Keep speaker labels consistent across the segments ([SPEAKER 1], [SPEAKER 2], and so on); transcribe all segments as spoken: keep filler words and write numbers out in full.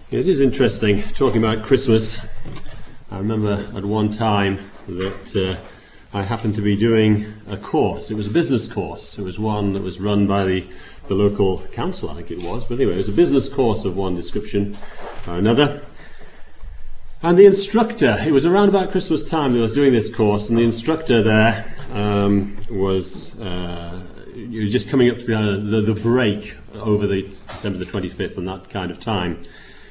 [SPEAKER 1] It is interesting talking about Christmas. I remember at one time that uh, I happened to be doing a course. It was a business course. It was one that was run by the, the local council, I think it was. But anyway, it was a business course of one description or another. And the instructor, it was around about Christmas time that I was doing this course, and the instructor there um, was uh, you were just coming up to the, uh, the, the break over the December the twenty-fifth and that kind of time.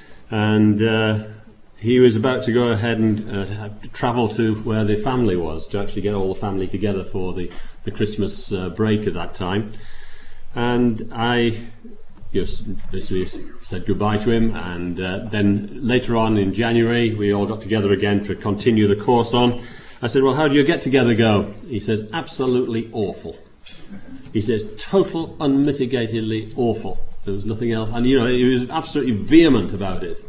[SPEAKER 1] And uh, he was about to go ahead and uh, have to travel to where the family was, to actually get all the family together for the, the Christmas uh, break at that time. And I just basically said goodbye to him, and uh, then later on in January we all got together again to continue the course on. I said, well, how do your get-together go? He says, absolutely awful. He says, total, unmitigatedly awful. There was nothing else, and you know, he was absolutely vehement about it.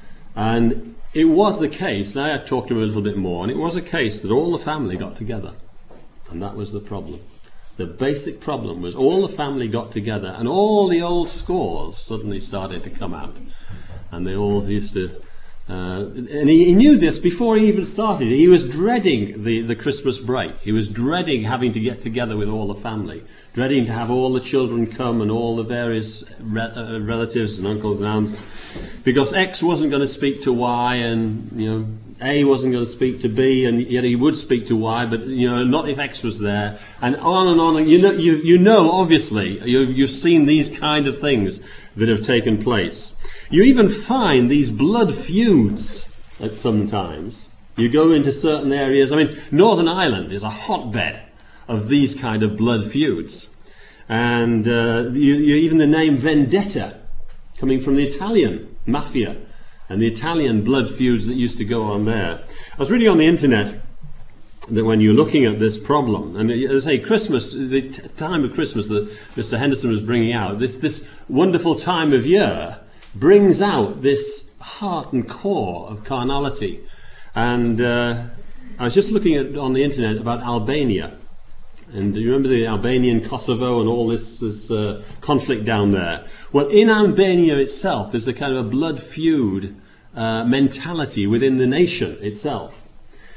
[SPEAKER 1] And it was the case, and I had talked to him a little bit more, and it was a case that all the family got together, and that was the problem. The basic problem was all the family got together, and all the old scores suddenly started to come out, and they all used to. Uh, and he, he knew this before he even started. He was dreading the, the Christmas break. He was dreading having to get together with all the family, dreading to have all the children come and all the various re- uh, relatives and uncles and aunts, because X wasn't going to speak to Y, and you know A wasn't going to speak to B, and yet he would speak to Y, but you know not if X was there, and on and on. And you know, you you know, obviously, you, you've seen these kind of things that have taken place. You even find these blood feuds at sometimes. You go into certain areas. I mean, Northern Ireland is a hotbed of these kind of blood feuds. And uh, you, you, even the name vendetta, coming from the Italian mafia and the Italian blood feuds that used to go on there. I was reading on the internet that when you're looking at this problem, and as I say, Christmas, the t- time of Christmas that Mister Henderson was bringing out, this, this wonderful time of year, brings out this heart and core of carnality. And uh, I was just looking at on the internet about Albania. And do you remember the Albanian Kosovo and all this, this uh, conflict down there? Well, in Albania itself, there's a kind of a blood feud uh, mentality within the nation itself.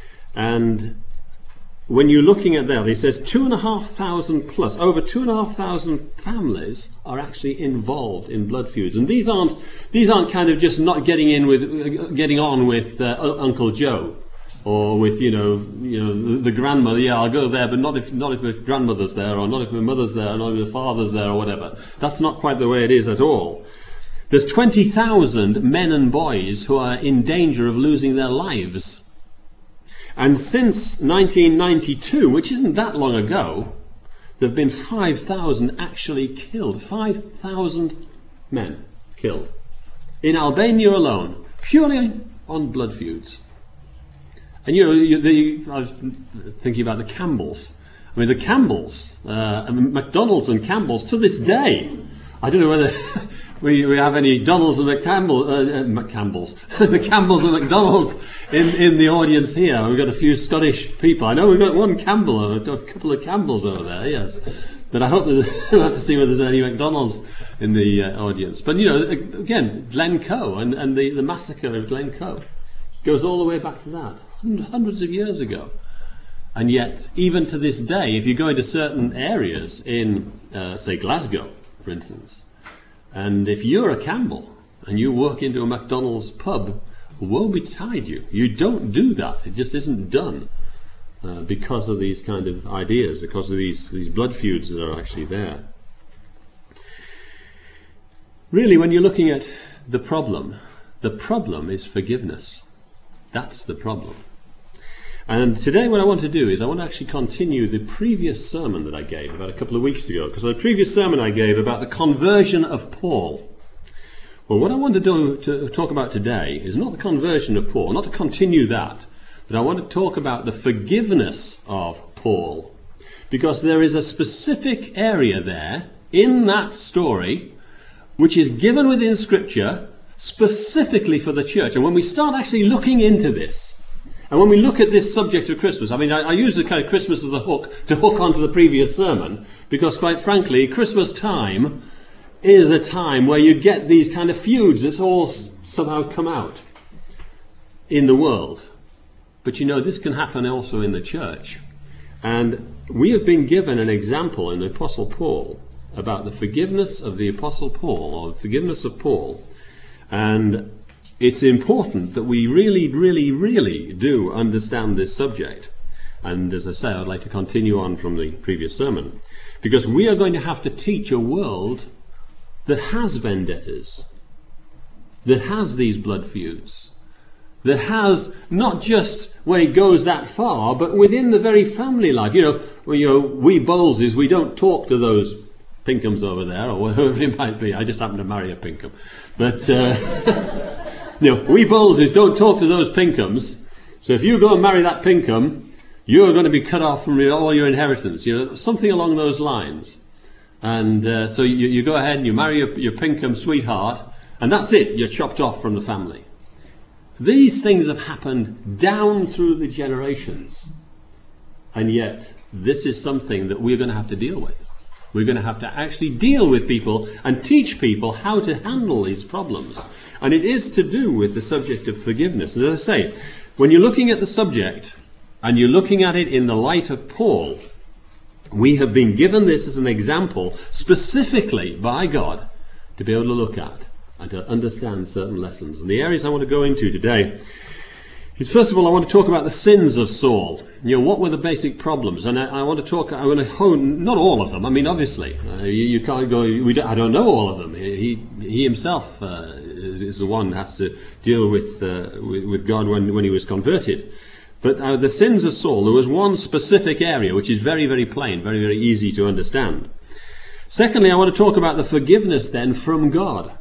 [SPEAKER 1] And when you're looking at that, he says two and a half thousand plus, over two and a half thousand families are actually involved in blood feuds, and these aren't these aren't kind of just not getting in with, uh, getting on with uh, Uncle Joe, or with you know you know the, the grandmother. Yeah, I'll go there, but not if not if my grandmother's there, or not if my mother's there, or not if my father's there, or whatever. That's not quite the way it is at all. There's twenty thousand men and boys who are in danger of losing their lives. And since nineteen ninety-two, which isn't that long ago, there have been five thousand actually killed. five thousand men killed. In Albania alone, purely on blood feuds. And you know, you, the, I was thinking about the Campbells. I mean, the Campbells, uh, I mean, McDonald's and Campbell's to this day. I don't know whether we, we have any Donalds and McCampbell, uh, McCampbells, the Campbells and McDonald's in, in the audience here. We've got a few Scottish people. I know we've got one Campbell, a couple of Campbells over there, yes. But I hope there's, we'll have to see whether there's any McDonald's in the uh, audience. But, you know, again, Glencoe and, and the, the massacre of Glencoe goes all the way back to that, hundreds of years ago. And yet, even to this day, if you go into certain areas in, uh, say, Glasgow, for instance, and if you're a Campbell and you walk into a McDonald's pub, woe betide you. You don't do that. It just isn't done uh, because of these kind of ideas, because of these, these blood feuds that are actually there. Really, when you're looking at the problem, the problem is forgiveness. That's the problem. And today what I want to do is I want to actually continue the previous sermon that I gave about a couple of weeks ago, because the previous sermon I gave about the conversion of Paul. Well, what I want to do to talk about today is not the conversion of Paul, not to continue that, but I want to talk about the forgiveness of Paul, because there is a specific area there in that story which is given within Scripture specifically for the church. And when we start actually looking into this, and when we look at this subject of Christmas, I mean, I, I use the kind of Christmas as a hook to hook onto the previous sermon, because quite frankly, Christmas time is a time where you get these kind of feuds that's all somehow come out in the world. But you know, this can happen also in the church. And we have been given an example in the Apostle Paul about the forgiveness of the Apostle Paul, or the forgiveness of Paul. And it's important that we really, really, really do understand this subject. And as I say, I'd like to continue on from the previous sermon, because we are going to have to teach a world that has vendettas, that has these blood feuds, that has not just when it goes that far, but within the very family life. You know, well, you know, we Bowleses, we don't talk to those Pinkhams over there, or whatever it might be. I just happen to marry a Pinkham. But, uh, you know, we Bowleses don't talk to those Pinkhams. So if you go and marry that Pinkham, you're going to be cut off from all your inheritance. You know, something along those lines. And uh, so you, you go ahead and you marry your, your Pinkham sweetheart, and that's it. You're chopped off from the family. These things have happened down through the generations. And yet, this is something that we're going to have to deal with. We're going to have to actually deal with people and teach people how to handle these problems. And it is to do with the subject of forgiveness. And as I say, when you're looking at the subject, and you're looking at it in the light of Paul, we have been given this as an example specifically by God to be able to look at and to understand certain lessons. And the areas I want to go into today is, first of all, I want to talk about the sins of Saul. You know, what were the basic problems? And I, I want to talk, I want to hone, not all of them. I mean, obviously, uh, you, you can't go, we don't, I don't know all of them. He, he himself uh, is the one who has to deal with, uh, with, with God when, when he was converted. But uh, the sins of Saul, there was one specific area which is very, very plain, very, very easy to understand. Secondly, I want to talk about the forgiveness then from God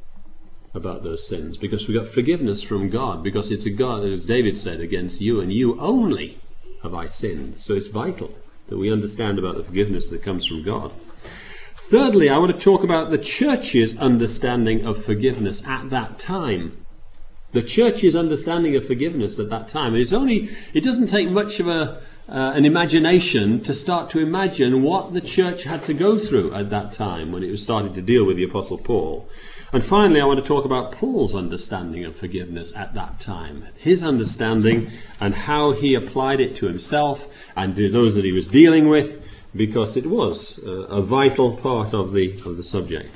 [SPEAKER 1] about those sins, because we got forgiveness from God, because it's a God, as David said, against you and you only have I sinned. So it's vital that we understand about the forgiveness that comes from God. Thirdly, I want to talk about the church's understanding of forgiveness at that time. The church's understanding of forgiveness at that time. It's only, it doesn't take much of a uh, an imagination to start to imagine what the church had to go through at that time when it was starting to deal with the Apostle Paul. And finally, I want to talk about Paul's understanding of forgiveness at that time. His understanding and how he applied it to himself and to those that he was dealing with, because it was uh, a vital part of the of the subject.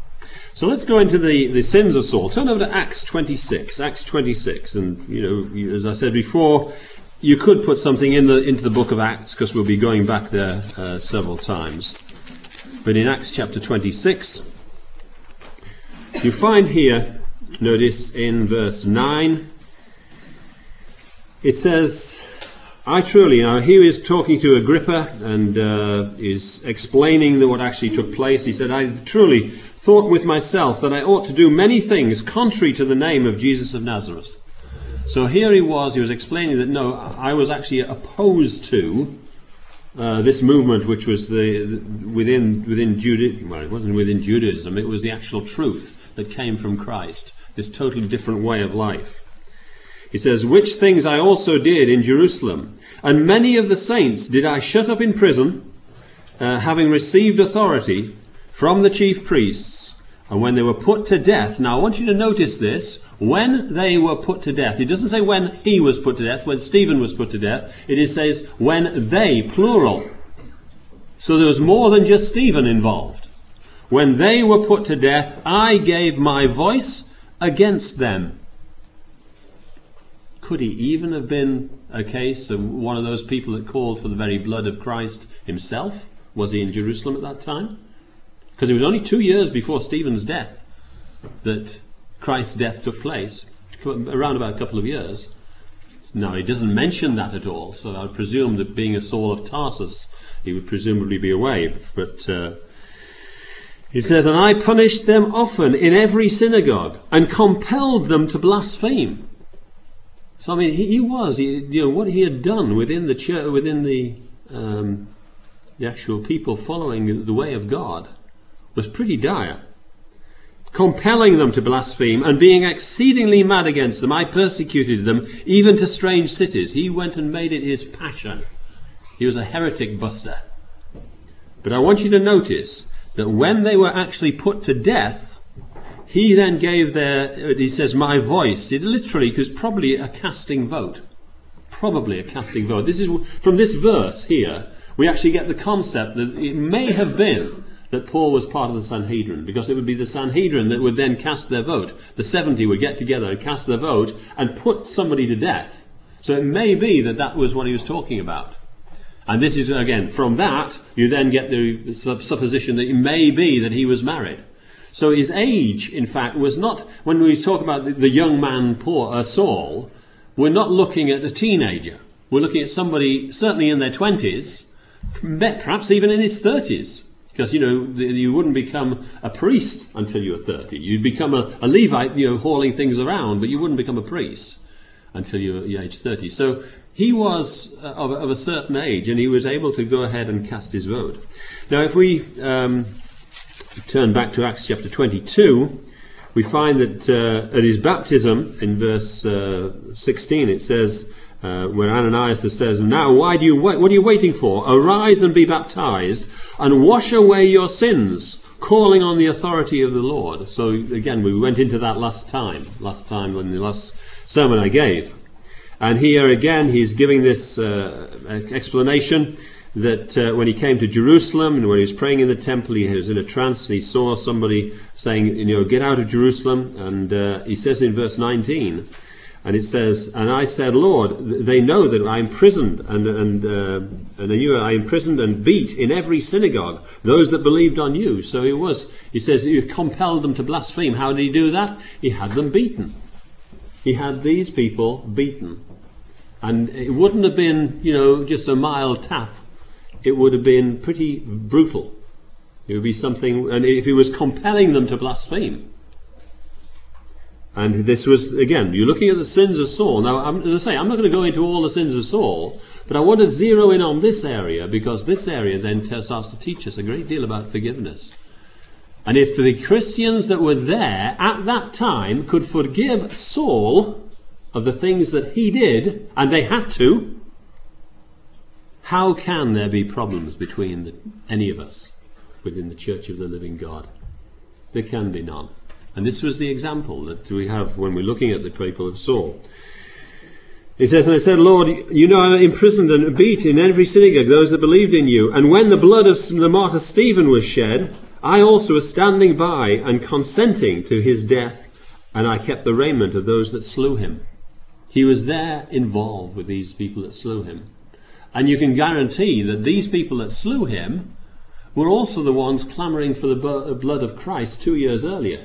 [SPEAKER 1] So let's go into the, the sins of Saul. Turn over to Acts twenty-six. Acts twenty-six. And, you know, as I said before, you could put something in the into the book of Acts, because we'll be going back there uh, several times. But in Acts chapter twenty-six, you find here, notice in verse nine, it says, I truly, now here he is talking to Agrippa and uh, is explaining that what actually took place. He said, I truly thought with myself that I ought to do many things contrary to the name of Jesus of Nazareth. So here he was, he was explaining that no, I was actually opposed to uh, this movement which was the, the within within Judaism. Well, it wasn't within Judaism, it was the actual truth that came from Christ, this totally different way of life. He says, which things I also did in Jerusalem, and many of the saints did I shut up in prison, uh, having received authority from the chief priests, and when they were put to death. Now I want you to notice this, when they were put to death. It doesn't say when he was put to death, when Stephen was put to death. It is, says when they, plural. So there was more than just Stephen involved. When they were put to death, I gave my voice against them. Could he even have been a case of one of those people that called for the very blood of Christ himself? Was he in Jerusalem at that time? Because it was only two years before Stephen's death that Christ's death took place, around about a couple of years. Now, he doesn't mention that at all, so I would presume that being a Saul of Tarsus, he would presumably be away. But uh, he says, and I punished them often in every synagogue and compelled them to blaspheme. So, I mean, he, he was, he, you know, what he had done within the church, within the, um, the actual people following the way of God, was pretty dire. Compelling them to blaspheme and being exceedingly mad against them, I persecuted them even to strange cities. He went and made it his passion. He was a heretic buster. But I want you to notice that when they were actually put to death, he then gave their, he says, my voice. It literally was probably a casting vote. Probably a casting vote. This is from this verse here, we actually get the concept that it may have been that Paul was part of the Sanhedrin, because it would be the Sanhedrin that would then cast their vote. The seventy would get together and cast their vote and put somebody to death. So it may be that that was what he was talking about. And this is, again, from that, you then get the supposition that it may be that he was married. So his age, in fact, was not, when we talk about the young man Paul, uh, Saul, we're not looking at a teenager. We're looking at somebody certainly in their twenties, perhaps even in his thirties. Because, you know, you wouldn't become a priest until you were thirty. You'd become a, a Levite, you know, hauling things around, but you wouldn't become a priest until you were age thirty. So he was of, of a certain age, and he was able to go ahead and cast his vote. Now, if we um, turn back to Acts chapter twenty-two, we find that uh, at his baptism, in verse uh, sixteen, it says, uh, where Ananias says, now why do you wait? What are you waiting for? Arise and be baptized, and wash away your sins, calling on the authority of the Lord. So again, we went into that last time, last time in the last sermon I gave. And here again, he's giving this uh, explanation that uh, when he came to Jerusalem and when he was praying in the temple, he was in a trance and he saw somebody saying, you know, get out of Jerusalem. And uh, he says in verse nineteen, and it says, and I said, Lord, they know that I imprisoned and and uh, and they knew I imprisoned and beat in every synagogue those that believed on you. So he was, he says, you compelled them to blaspheme. How did he do that? He had them beaten. He had these people beaten. And it wouldn't have been, you know, just a mild tap. It would have been pretty brutal. It would be something, and if he was compelling them to blaspheme. And this was, again, you're looking at the sins of Saul. Now, I'm, as I say, I'm not going to go into all the sins of Saul, but I want to zero in on this area, because this area then starts to teach us a great deal about forgiveness. And if the Christians that were there at that time could forgive Saul of the things that he did, and they had to, how can there be problems between the, any of us within the Church of the Living God? There can be none. And this was the example that we have when we're looking at the people of Saul. He says, and I said, Lord, you know I imprisoned and beat in every synagogue those that believed in you. And when the blood of the martyr Stephen was shed, I also was standing by and consenting to his death, and I kept the raiment of those that slew him. He was there involved with these people that slew him. And you can guarantee that these people that slew him were also the ones clamouring for the blood of Christ two years earlier.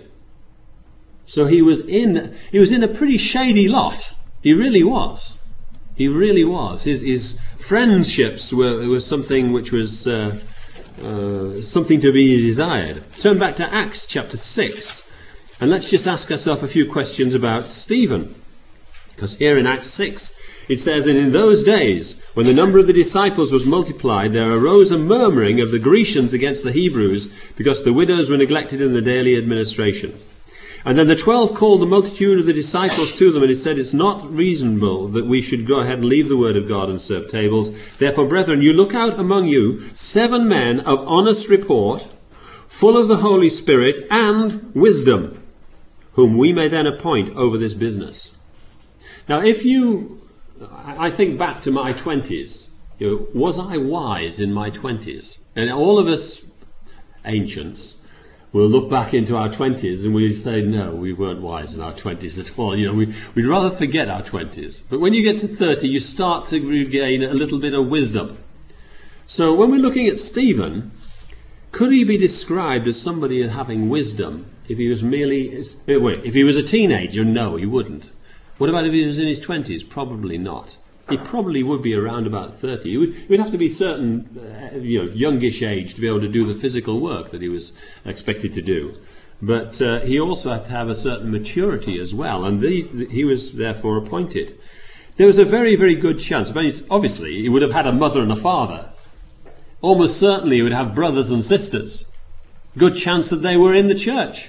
[SPEAKER 1] So he was in he was in a pretty shady lot. He really was. He really was. His his friendships were, were something which was uh, uh, something to be desired. Turn back to Acts chapter six, and let's just ask ourselves a few questions about Stephen. Because here in Acts six, it says, and in those days, when the number of the disciples was multiplied, there arose a murmuring of the Grecians against the Hebrews, because the widows were neglected in the daily administration. And then the twelve called the multitude of the disciples to them, and it said, it's not reasonable that we should go ahead and leave the word of God and serve tables. Therefore, brethren, you look out among you seven men of honest report, full of the Holy Spirit and wisdom, whom we may then appoint over this business. Now, if you, I think back to my twenties, you know, was I wise in my twenties? And all of us ancients will look back into our twenties and we say, no, we weren't wise in our twenties at all. You know, we, we'd rather forget our twenties. But when you get to thirty, you start to regain a little bit of wisdom. So when we're looking at Stephen, could he be described as somebody having wisdom if he was merely, wait, if he was a teenager? No, he wouldn't. What about if he was in his twenties? Probably not. He probably would be around about thirty. He would, he would have to be certain, uh, you know, youngish age to be able to do the physical work that he was expected to do. But uh, he also had to have a certain maturity as well, and the, the, he was therefore appointed. There was a very, very good chance. I mean, obviously, he would have had a mother and a father. Almost certainly he would have brothers and sisters. Good chance that they were in the church.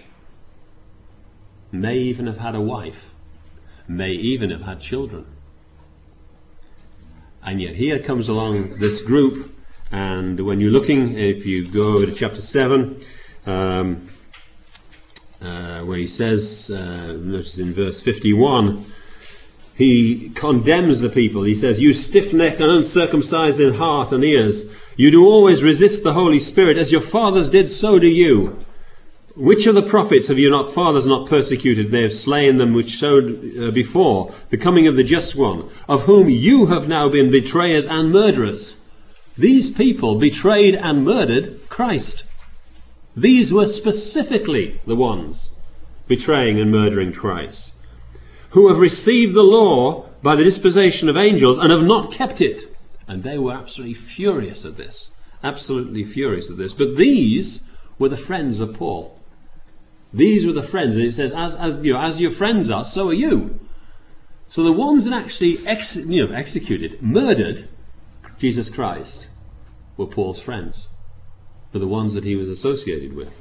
[SPEAKER 1] May even have had a wife. May even have had children. And yet here comes along this group, And when you're looking, if you go over to chapter seven, um, uh, where he says, uh, notice in verse fifty-one, he condemns the people. He says, "You stiff-necked and uncircumcised in heart and ears, you do always resist the Holy Spirit, as your fathers did, so do you. Which of the prophets have you not fathers not persecuted? They have slain them which showed uh, before the coming of the just one, of whom you have now been betrayers and murderers." These people betrayed and murdered Christ. These were specifically the ones betraying and murdering Christ, who have received the law by the dispensation of angels and have not kept it. And they were absolutely furious at this. Absolutely furious at this. But these were the friends of Paul. These were the friends. And it says, as, as, you know, as your friends are, so are you. So the ones that actually ex, you know, executed, murdered Jesus Christ were Paul's friends. Were the ones that he was associated with.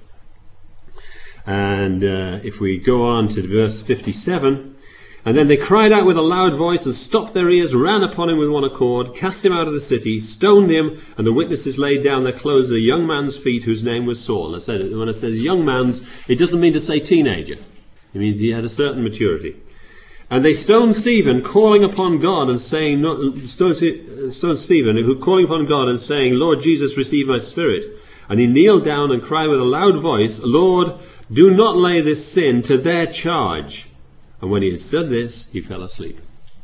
[SPEAKER 1] And uh, if we go on to verse fifty-seven, "And then they cried out with a loud voice and stopped their ears, ran upon him with one accord, cast him out of the city, stoned him, and the witnesses laid down their clothes at a young man's feet whose name was Saul." And I said, when it says young man's, it doesn't mean to say teenager. It means he had a certain maturity. "And they stoned Stephen, calling upon God and saying, no, stoned, stoned Stephen, who calling upon God and saying, 'Lord Jesus, receive my spirit.' And he kneeled down and cried with a loud voice, 'Lord, do not lay this sin to their charge.' And when he had said this, he fell asleep."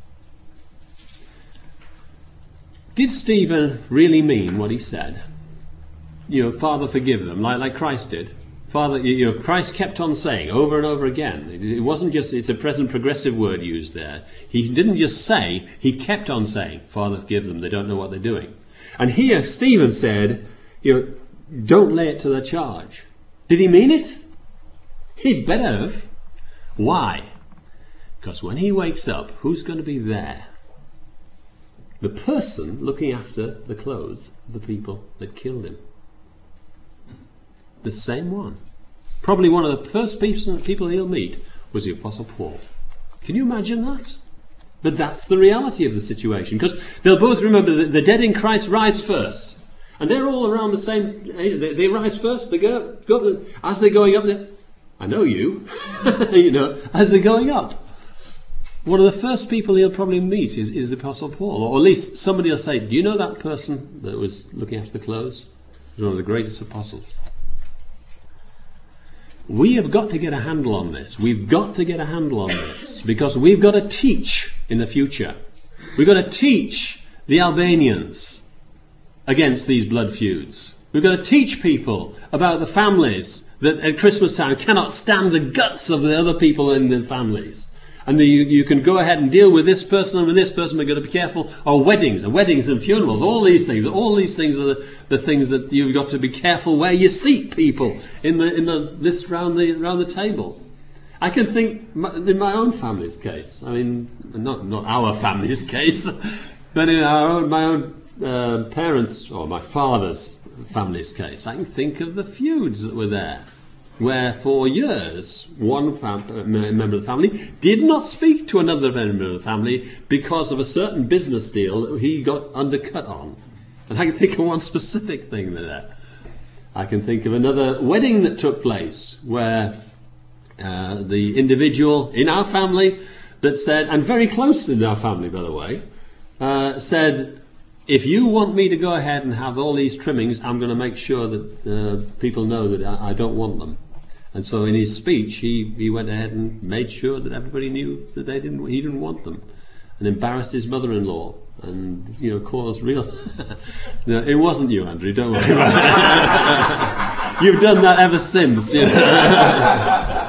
[SPEAKER 1] Did Stephen really mean what he said? You know, "Father, forgive them," like, like Christ did. Father, you know, Christ kept on saying over and over again. It wasn't just, it's a present progressive word used there. He didn't just say, he kept on saying, "Father, forgive them, they don't know what they're doing." And here Stephen said, you know, "Don't lay it to their charge." Did he mean it? He'd better have. Why? Because when he wakes up, who's going to be there? The person looking after the clothes of the people that killed him. The same one. Probably one of the first people he'll meet was the Apostle Paul. Can you imagine that? But that's the reality of the situation. Because they'll both remember that the dead in Christ rise first. And they're all around the same. They, they rise first. They go, go as they're going up. They, I know you. you know, as they're going up. One of the first people he'll probably meet is, is the Apostle Paul. Or at least somebody will say, "Do you know that person that was looking after the clothes? He's one of the greatest apostles." We have got to get a handle on this. We've got to get a handle on this. Because we've got to teach in the future. We've got to teach the Albanians against these blood feuds. We've got to teach people about the families that at Christmas time cannot stand the guts of the other people in their families. And the, you, you can go ahead and deal with this person and with this person, but you've got to be careful. Or weddings, and weddings and funerals, all these things. All these things are the, the things that you've got to be careful where you seat people in the in the this round the round the table. I can think in my own family's case. I mean, not not our family's case, but in our own, my own uh, parents' or my father's family's case. I can think of the feuds that were there, where for years one fam- member of the family did not speak to another member of the family because of a certain business deal that he got undercut on. And I can think of one specific thing there. I can think of another wedding that took place where uh, the individual in our family that said, and very close in our family by the way, uh, said, "If you want me to go ahead and have all these trimmings, I'm going to make sure that uh, people know that I, I don't want them." And so in his speech, he, he went ahead and made sure that everybody knew that they didn't he didn't want them, and embarrassed his mother-in-law, and you know caused real. No, it wasn't you, Andrew. Don't worry about it. You've done that ever since. You know?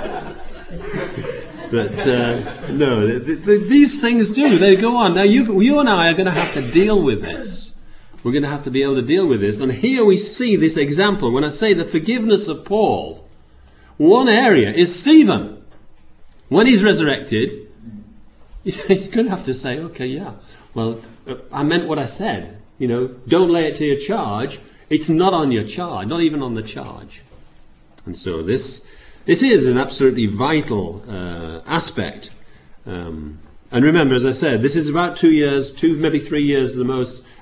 [SPEAKER 1] But uh, no, th- th- these things do. They go on. Now you, you and I are going to have to deal with this. We're going to have to be able to deal with this. And here we see this example. When I say the forgiveness of Paul, one area is Stephen. When he's resurrected, he's going to have to say, okay, yeah, well, I meant what I said. You know, don't lay it to your charge. It's not on your charge, not even on the charge. And so this this is an absolutely vital uh, aspect. Um, and remember, as I said, this is about two years, two, maybe three years at the most,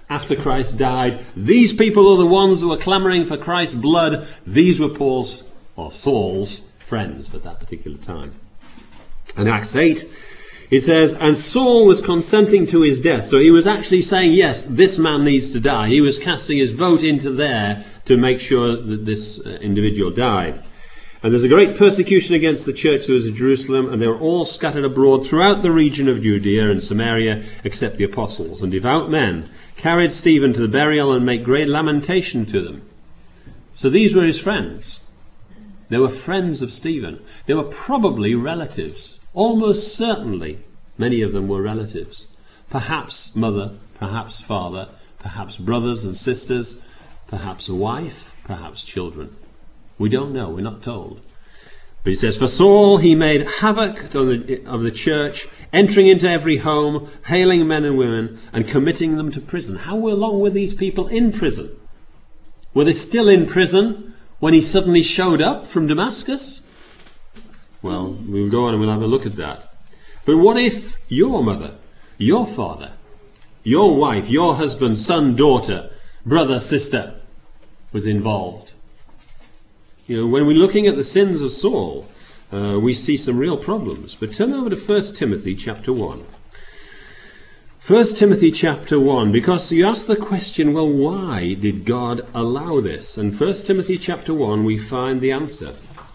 [SPEAKER 1] after Christ died. These people are the ones who were clamoring for Christ's blood. These were Paul's, or Saul's, friends at that particular time. In Acts eight, it says, and Saul was consenting to his death. So he was actually saying, yes, this man needs to die. He was casting his vote into there to make sure that this uh, individual died. And there's a great persecution against the church that was at Jerusalem, and they were all scattered abroad throughout the region of Judea and Samaria, except the apostles. And devout men carried Stephen to the burial and made great lamentation to them. So these were his friends. They were friends of Stephen. They were probably relatives. Almost certainly, many of them were relatives. Perhaps mother, perhaps father, perhaps brothers and sisters, perhaps a wife, perhaps children. We don't know, we're not told. But he says, for Saul he made havoc of the, of the church, entering into every home, hailing men and women, and committing them to prison. How long were these people in prison? Were they still in prison when he suddenly showed up from Damascus? Well, we'll go on and we'll have a look at that. But what if your mother, your father, your wife, your husband, son, daughter, brother, sister was involved? You know, when we're looking at the sins of Saul, uh, we see some real problems. But turn over to First Timothy chapter one. First Timothy chapter one, because you ask the question, well, why did God allow this? And First Timothy chapter one, we find the answer.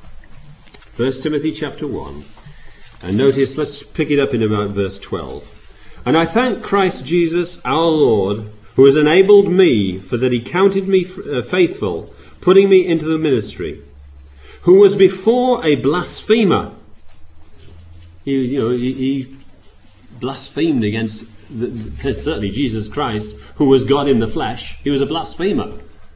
[SPEAKER 1] First Timothy chapter one, and notice, let's pick it up in about verse twelve. And I thank Christ Jesus our Lord, who has enabled me, for that he counted me uh, faithful, putting me into the ministry, who was before a blasphemer. He, you know, he, he blasphemed against the, the, certainly Jesus Christ, who was God in the flesh. He was a blasphemer.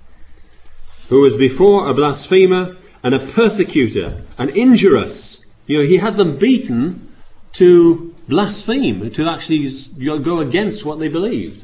[SPEAKER 1] Who was before a blasphemer and a persecutor, an injurious. You know, he had them beaten to blaspheme, to actually go against what they believed.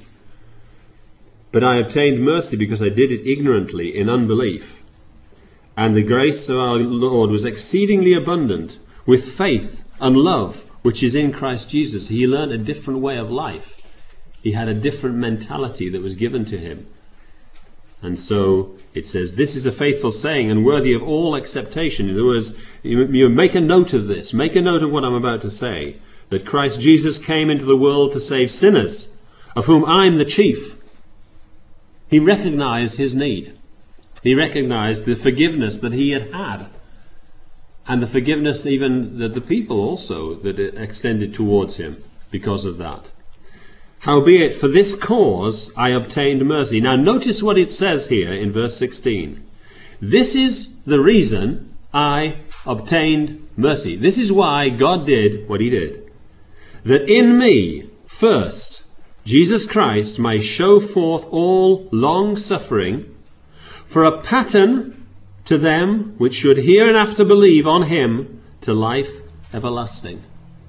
[SPEAKER 1] But I obtained mercy because I did it ignorantly in unbelief. And the grace of our Lord was exceedingly abundant with faith and love, which is in Christ Jesus. He learned a different way of life. He had a different mentality that was given to him. And so it says, this is a faithful saying and worthy of all acceptation. In other words, you, you make a note of this. Make a note of what I'm about to say. That Christ Jesus came into the world to save sinners, of whom I'm the chief. He recognized his need. He recognized the forgiveness that he had had. And the forgiveness even that the people also that it extended towards him because of that. Howbeit, for this cause I obtained mercy. Now notice what it says here in verse sixteen. This is the reason I obtained mercy. This is why God did what he did. That in me, first, Jesus Christ may show forth all long suffering for a pattern to them which should hereinafter believe on him to life everlasting.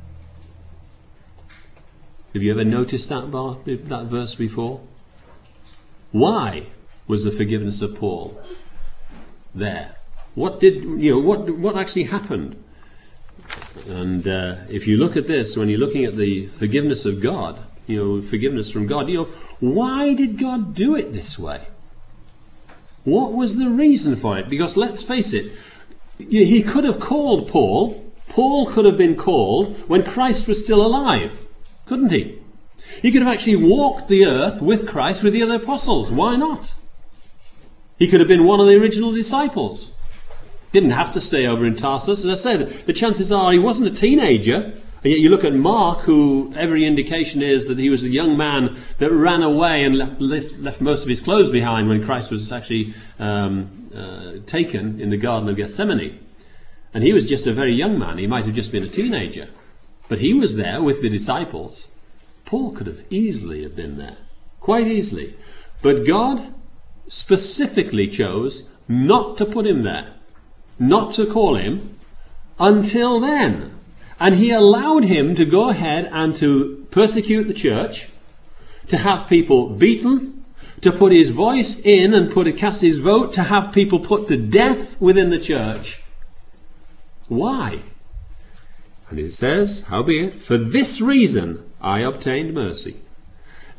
[SPEAKER 1] Have you ever noticed that, bar, that verse before? Why was the forgiveness of Paul there? What did, you know, what, what actually happened? And uh, if you look at this, when you're looking at the forgiveness of God, you know, forgiveness from God, you know, why did God do it this way? What was the reason for it? Because let's face it, he could have called Paul. Paul could have been called when Christ was still alive, couldn't he? He could have actually walked the earth with Christ, with the other apostles. Why not? He could have been one of the original disciples. Didn't have to stay over in Tarsus. As I said, the chances are he wasn't a teenager. And yet you look at Mark, who every indication is that he was a young man that ran away and left, left, left most of his clothes behind when Christ was actually um, uh, taken in the Garden of Gethsemane. And he was just a very young man. He might have just been a teenager. But he was there with the disciples. Paul could have easily have been there. Quite easily. But God specifically chose not to put him there. Not to call him until then. And he allowed him to go ahead and to persecute the church, to have people beaten, to put his voice in and put cast his vote, to have people put to death within the church. Why? And it says, howbeit, for this reason I obtained mercy,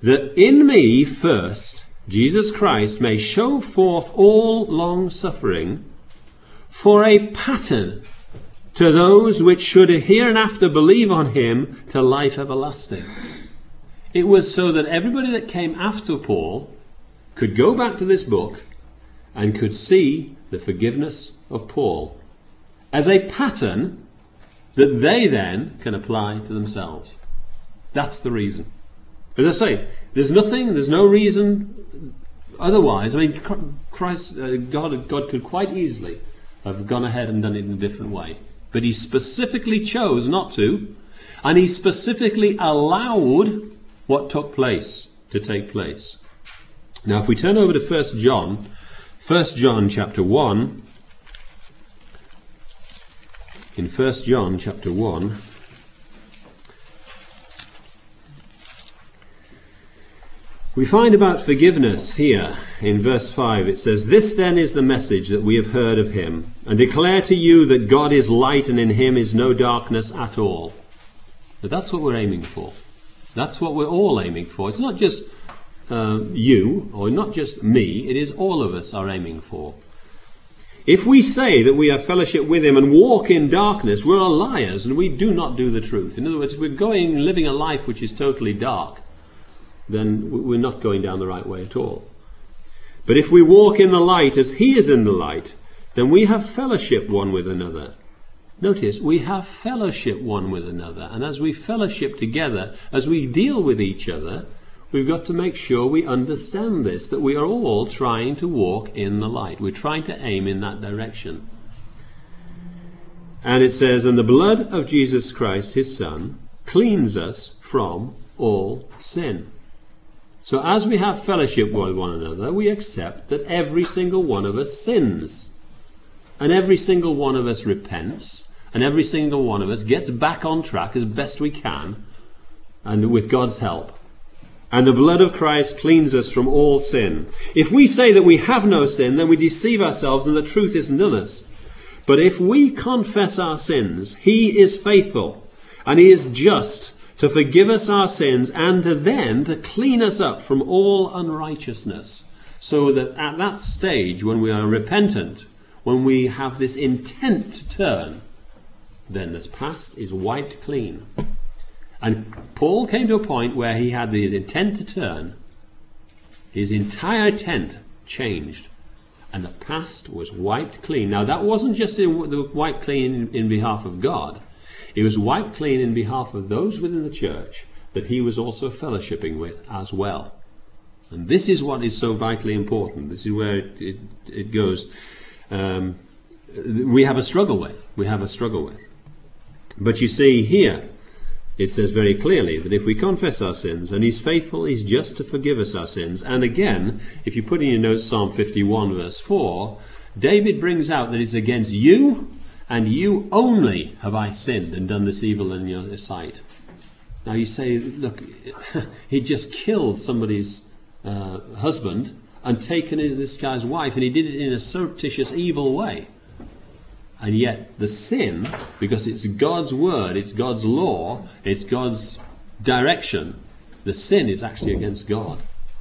[SPEAKER 1] that in me first Jesus Christ may show forth all long suffering for a pattern to those which should hereinafter believe on him to life everlasting. It was so that everybody that came after Paul could go back to this book and could see the forgiveness of Paul as a pattern that they then can apply to themselves. That's the reason. As I say, there's nothing, there's no reason otherwise. I mean, Christ, uh, God, God could quite easily have gone ahead and done it in a different way. But he specifically chose not to, and he specifically allowed what took place to take place. Now, if we turn over to First John, First John chapter one, in First John chapter one, we find about forgiveness here in verse five. It says, "This then is the message that we have heard of him, and declare to you that God is light, and in him is no darkness at all." So that's what we're aiming for. That's what we're all aiming for. It's not just uh, you, or not just me. It is all of us are aiming for. If we say that we have fellowship with him and walk in darkness, we're liars, and we do not do the truth. In other words, if we're going living a life which is totally dark, then we're not going down the right way at all. But if we walk in the light as he is in the light, then we have fellowship one with another. Notice, we have fellowship one with another. And as we fellowship together, as we deal with each other, we've got to make sure we understand this, that we are all trying to walk in the light. We're trying to aim in that direction. And it says, "And the blood of Jesus Christ, his Son, cleans us from all sin." So as we have fellowship with one another, we accept that every single one of us sins. And every single one of us repents. And every single one of us gets back on track as best we can, and with God's help. And the blood of Christ cleans us from all sin. If we say that we have no sin, then we deceive ourselves and the truth isn't in us. But if we confess our sins, he is faithful and he is just to forgive us our sins and to then to clean us up from all unrighteousness. So that at that stage, when we are repentant, when we have this intent to turn, then this past is wiped clean. And Paul came to a point where he had the intent to turn. His entire intent changed. And the past was wiped clean. Now that wasn't just in, wiped clean in, in behalf of God. It was wiped clean in behalf of those within the church that he was also fellowshipping with as well. And this is what is so vitally important. This is where it, it, it goes. Um, we have a struggle with. We have a struggle with. But you see here, it says very clearly that if we confess our sins, and he's faithful, he's just to forgive us our sins. And again, if you put in your notes Psalm fifty-one verse four, David brings out that it's against you and you only have I sinned and done this evil in your sight. Now you say, look, he just killed somebody's uh, husband and taken this guy's wife, and he did it in a surreptitious, evil way. And yet the sin, because it's God's word, it's God's law, it's God's direction, the sin is actually against God.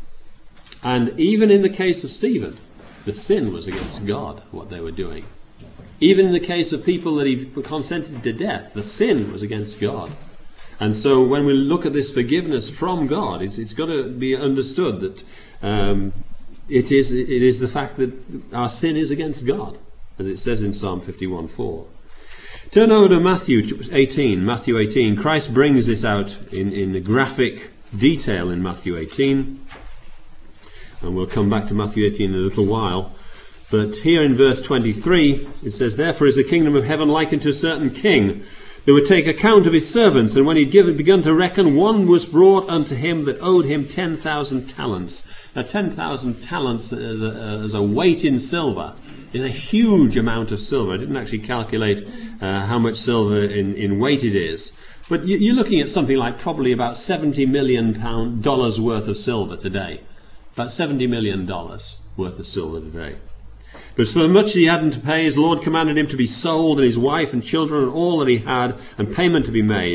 [SPEAKER 1] And even in the case of Stephen, the sin was against God, what they were doing. Even in the case of people that he consented to death, the sin was against God. And so when we look at this forgiveness from God, it's, it's got to be understood that um, it is it is the fact that our sin is against God, as it says in Psalm fifty-one four. Turn over to Matthew eighteen. Matthew eighteen. Christ brings this out in, in graphic detail in Matthew eighteen. And we'll come back to Matthew eighteen in a little while. But here in verse twenty-three, it says, "Therefore is the kingdom of heaven likened to a certain king, who would take account of his servants. And when he had begun to reckon, one was brought unto him that owed him ten thousand talents." Now, ten thousand talents as a, as a weight in silver is a huge amount of silver. I didn't actually calculate uh, how much silver in, in weight it is. But you, you're looking at something like probably about seventy million pound dollars worth of silver today. About seventy million dollars worth of silver today. But for much he hadn't to pay, his Lord commanded him to be sold, and his wife and children and all that he had, and payment to be made.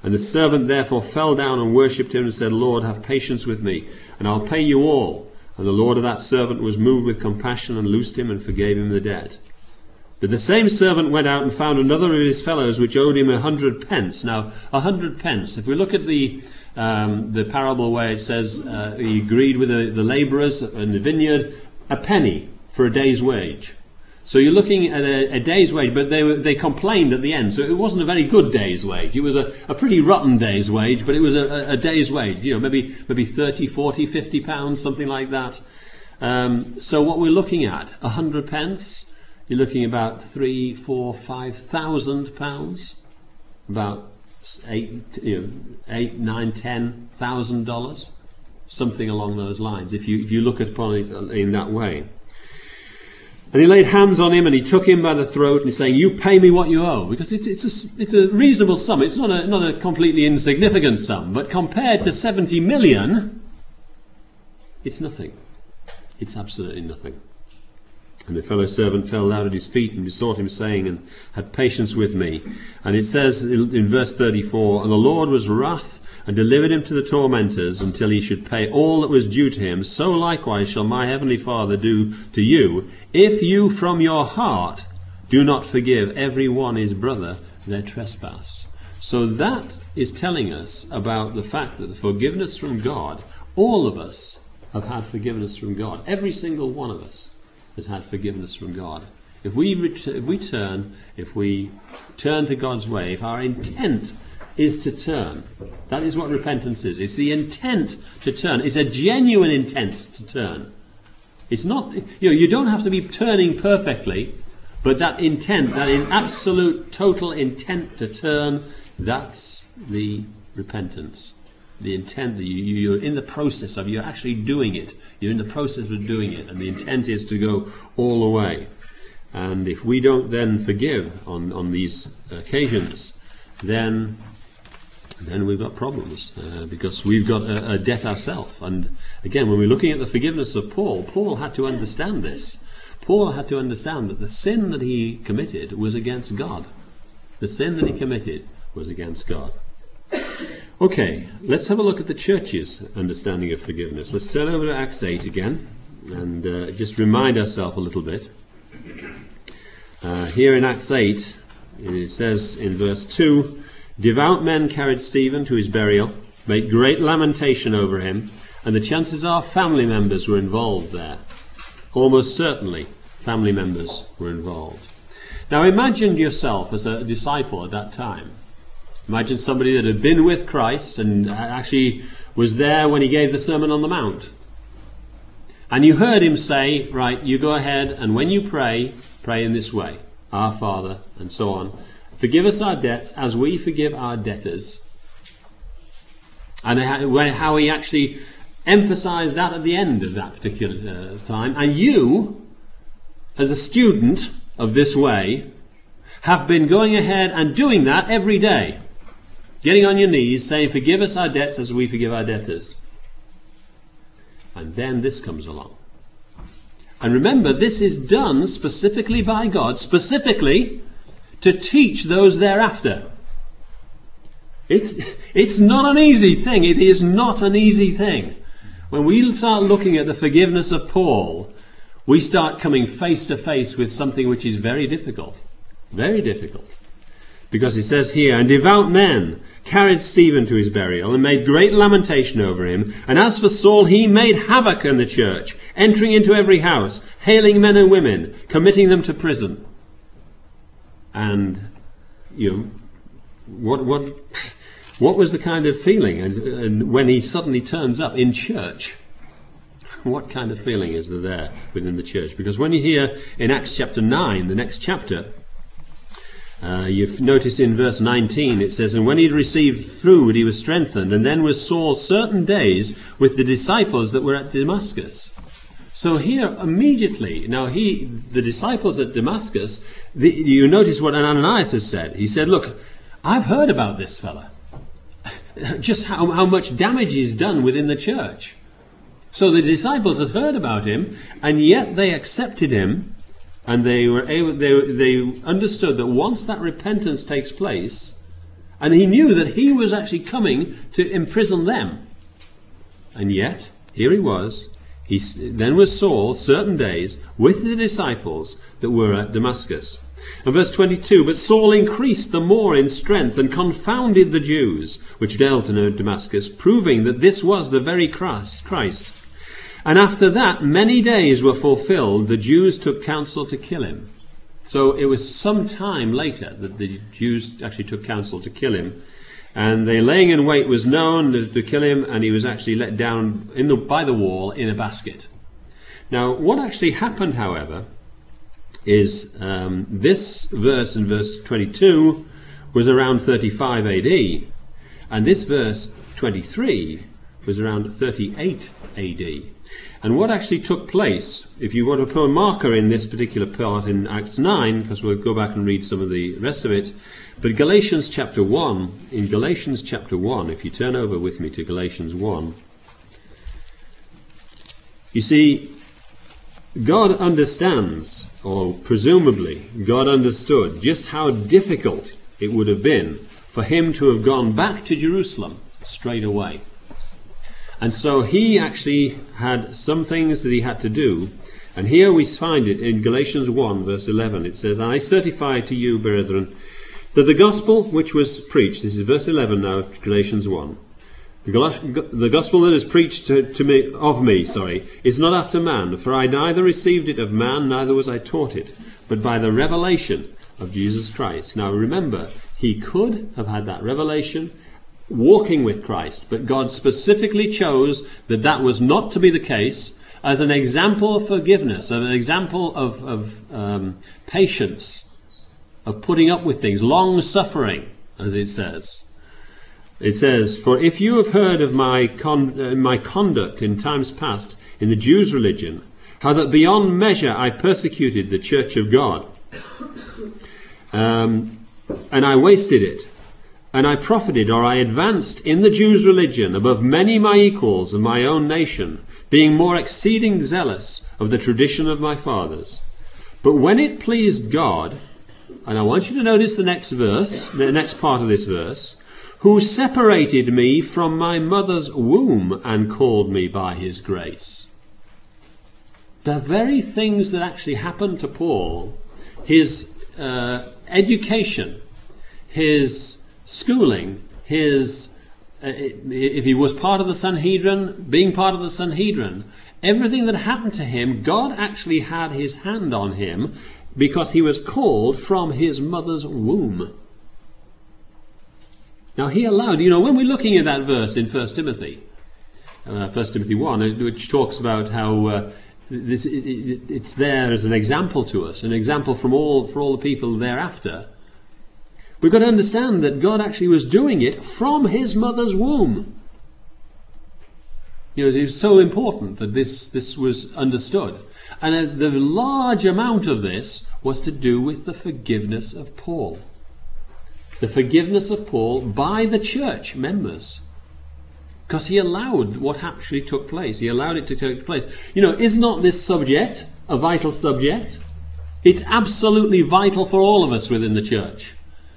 [SPEAKER 1] And the servant therefore fell down and worshipped him and said, Lord, have patience with me, and I'll pay you all. And the Lord of that servant was moved with compassion and loosed him and forgave him the debt. But the same servant went out and found another of his fellows which owed him a hundred pence. Now, a hundred pence. If we look at the um, the parable where it says uh, he agreed with the, the labourers in the vineyard, a penny for a day's wage. So you're looking at a, a day's wage, but they were, they complained at the end. So it wasn't a very good day's wage. It was a, a pretty rotten day's wage, but it was a, a day's wage. You know, maybe maybe thirty, forty, fifty pounds, something like that. Um, so what we're looking at, a hundred pence. You're looking about three, four, five thousand pounds, about eight, you know, eight, nine, ten thousand dollars, something along those lines. If you if you look upon it in that way, and he laid hands on him and he took him by the throat and he's saying, "You pay me what you owe," because it's it's a it's a reasonable sum. It's not a not a completely insignificant sum, but compared to seventy million, it's nothing. It's absolutely nothing. And the fellow servant fell down at his feet and besought him, saying, and had patience with me. And it says in verse thirty-four, and the Lord was wrath and delivered him to the tormentors until he should pay all that was due to him. So likewise shall my heavenly Father do to you, if you from your heart do not forgive every one his brother their trespass. So that is telling us about the fact that the forgiveness from God, all of us have had forgiveness from God. Every single one of us has had forgiveness from God. If we, ret- if we turn, if we turn to God's way, if our intent is to turn, that is what repentance is. It's the intent to turn. It's a genuine intent to turn. It's not, you know, you don't have to be turning perfectly, but that intent, that in absolute total intent to turn, that's the repentance. The intent that you, you're in the process of, you're actually doing it. You're in the process of doing it, and the intent is to go all the way. And if we don't then forgive on, on these occasions, then then we've got problems, uh, because we've got a, a debt ourselves. And again, when we're looking at the forgiveness of Paul, Paul had to understand this. Paul had to understand that the sin that he committed was against God. The sin that he committed was against God. Okay, let's have a look at the church's understanding of forgiveness. Let's turn over to Acts eight again and uh, just remind ourselves a little bit. Uh, here in Acts eight, it says in verse two, devout men carried Stephen to his burial, made great lamentation over him, and the chances are family members were involved there. Almost certainly family members were involved. Now imagine yourself as a disciple at that time. Imagine somebody that had been with Christ and actually was there when he gave the Sermon on the Mount. And you heard him say, right, you go ahead and when you pray, pray in this way. Our Father, and so on. Forgive us our debts as we forgive our debtors. And how he actually emphasized that at the end of that particular time. And you, as a student of this way, have been going ahead and doing that every day. Getting on your knees, saying, forgive us our debts as we forgive our debtors. And then this comes along. And remember, this is done specifically by God, specifically to teach those thereafter. It's, it's not an easy thing. It is not an easy thing. When we start looking at the forgiveness of Paul, we start coming face to face with something which is very difficult. Very difficult. Because it says here, and devout men carried Stephen to his burial and made great lamentation over him. And as for Saul, he made havoc in the church, entering into every house, hailing men and women, committing them to prison. And, you know, what what what was the kind of feeling? And, and when he suddenly turns up in church, what kind of feeling is there there within the church? Because when you hear in Acts chapter nine, the next chapter, Uh, you notice in verse nineteen it says, and when he had received food he was strengthened, and then was Saul certain days with the disciples that were at Damascus. So here immediately, now he, the disciples at Damascus, the, you notice what Ananias has said. He said, look, I've heard about this fella. Just how, how much damage he's done within the church. So the disciples had heard about him, and yet they accepted him. And they were able, they, they understood that once that repentance takes place, And he knew that he was actually coming to imprison them. And yet, here he was. He then was Saul certain days with the disciples that were at Damascus. And verse twenty-two, but Saul increased the more in strength and confounded the Jews which dwelt in Damascus, proving that this was the very Christ. And after that many days were fulfilled, the Jews took counsel to kill him. So it was some time later that the Jews actually took counsel to kill him. And the laying in wait was known to, to kill him, and he was actually let down in the, by the wall in a basket. Now, what actually happened, however, is um, this verse in verse twenty-two was around thirty-five A D, and this verse twenty-three was around thirty-eight A D. And what actually took place, if you want to put a marker in this particular part in Acts nine, because we'll go back and read some of the rest of it, but Galatians chapter one, in Galatians chapter one, if you turn over with me to Galatians one, you see, God understands, or presumably God understood, just how difficult it would have been for him to have gone back to Jerusalem straight away. And so he actually had some things that he had to do. And here we find it in Galatians one, verse eleven. It says, I certify to you, brethren, that the gospel which was preached, this is verse eleven now, Galatians one, the gospel that is preached to, to me, of me, sorry, is not after man, for I neither received it of man, neither was I taught it, but by the revelation of Jesus Christ. Now remember, he could have had that revelation walking with Christ, but God specifically chose that that was not to be the case, as an example of forgiveness, an example of, of um, patience, of putting up with things, long suffering, as it says. It says, for if you have heard of my con- uh, my conduct in times past in the Jews' religion, how that beyond measure I persecuted the church of God, um, and I wasted it, and I profited, or I advanced in the Jews' religion above many my equals of my own nation, being more exceeding zealous of the tradition of my fathers. But when it pleased God, and I want you to notice the next verse, the next part of this verse, who separated me from my mother's womb and called me by his grace. The very things that actually happened to Paul, his uh, education, his schooling, his, uh, if he was part of the Sanhedrin, being part of the Sanhedrin, everything that happened to him, God actually had his hand on him because he was called from his mother's womb. Now he allowed, you know, when we're looking at that verse in First Timothy, uh, First Timothy one, which talks about how uh, this, it, it, it's there as an example to us, an example from all for all the people thereafter. We've got to understand that God actually was doing it from his mother's womb. You know, it was so important that this, this was understood. And uh, the large amount of this was to do with the forgiveness of Paul. The forgiveness of Paul by the church members. Because he allowed what actually took place. He allowed it to take place. You know, is not this subject a vital subject? It's absolutely vital for all of us within the church.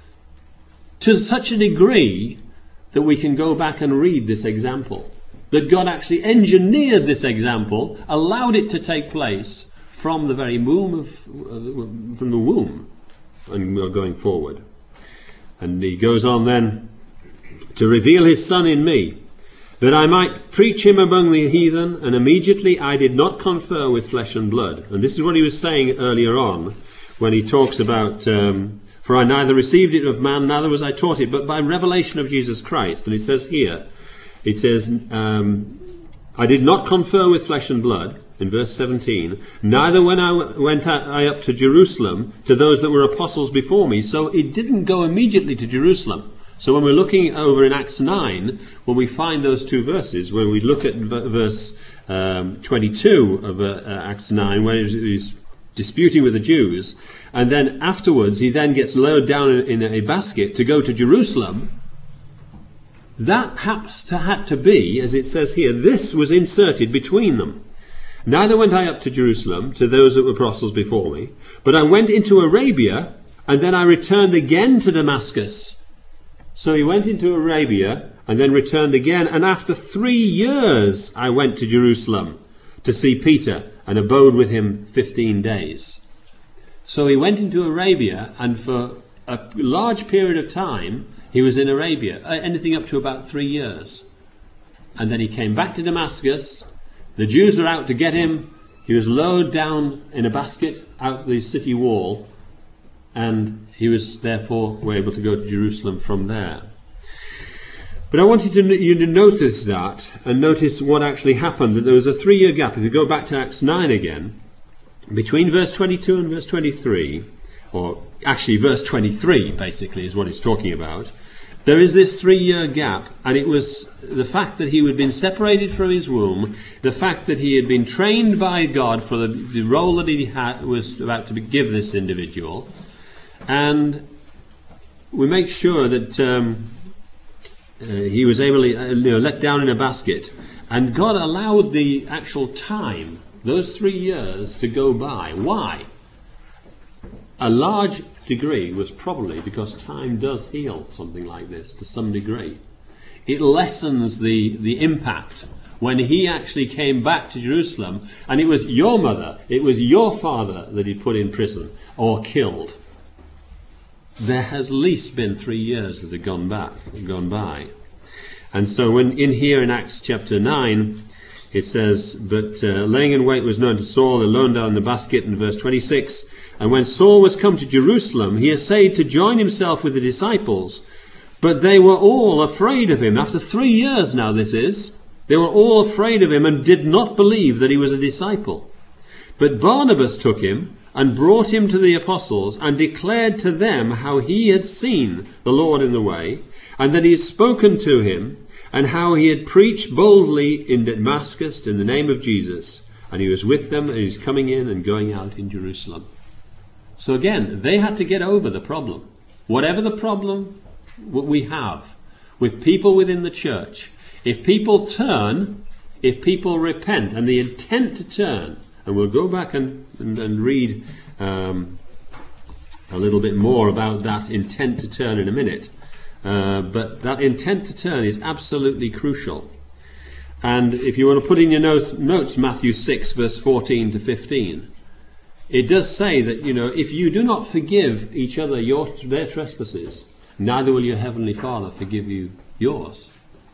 [SPEAKER 1] To such a degree that we can go back and read this example. That God actually engineered this example, allowed it to take place from the very womb of, uh, from the womb, and we're going forward. And he goes on then to reveal his Son in me, that I might preach him among the heathen, and immediately I did not confer with flesh and blood. And this is what he was saying earlier on when he talks about um, for I neither received it of man, neither was I taught it, but by revelation of Jesus Christ. And it says here, it says, um, I did not confer with flesh and blood, in verse seventeen, neither when I went I up to Jerusalem to those that were apostles before me. So it didn't go immediately to Jerusalem. So when we're looking over in Acts nine, when we find those two verses, when we look at verse um, twenty-two of uh, Acts nine, where he's, he's disputing with the Jews, and then afterwards he then gets lowered down in, in a basket to go to Jerusalem, that happens to had to be, as it says here, this was inserted between them. Neither went I up to Jerusalem to those that were apostles before me, but I went into Arabia, and then I returned again to Damascus. So he went into Arabia and then returned again. And after three years I went to Jerusalem to see Peter and abode with him fifteen days. So he went into Arabia, and for a large period of time he was in Arabia, anything up to about three years. And then he came back to Damascus. The Jews were out to get him. He was lowered down in a basket out the city wall, and he was therefore able to go to Jerusalem from there. But I wanted to, you to notice that, and notice what actually happened, that there was a three-year gap. If you go back to Acts nine again, between verse twenty-two and verse twenty-three, or actually verse twenty-three basically is what it's talking about, there is this three-year gap, and it was the fact that he had been separated from his womb, the fact that he had been trained by God for the, the role that he had, was about to give this individual, and we make sure that um, uh, he was able to uh, you know, let down in a basket, and God allowed the actual time, those three years, to go by. Why? A large degree was probably because time does heal something like this to some degree. It lessens the, the impact when he actually came back to Jerusalem, and it was your mother, it was your father that he put in prison or killed. There has at least been three years that have gone back, gone by. And so when in here in Acts chapter nine, it says, but uh, laying in wait was known to Saul, alone down in the basket, in verse twenty-six. And when Saul was come to Jerusalem, he essayed to join himself with the disciples, but they were all afraid of him. After three years now this is, they were all afraid of him and did not believe that he was a disciple. But Barnabas took him and brought him to the apostles and declared to them how he had seen the Lord in the way, and that he had spoken to him, and how he had preached boldly in Damascus in the name of Jesus. And he was with them, and he was coming in and going out in Jerusalem. So again, they had to get over the problem. Whatever the problem we have with people within the church, if people turn, if people repent, and the intent to turn, and we'll go back and, and, and read um, a little bit more about that intent to turn in a minute. Uh, but that intent to turn is absolutely crucial. And if you want to put in your notes, notes Matthew six, verse fourteen to fifteen, it does say that, you know, if you do not forgive each other your their trespasses, neither will your heavenly Father forgive you yours.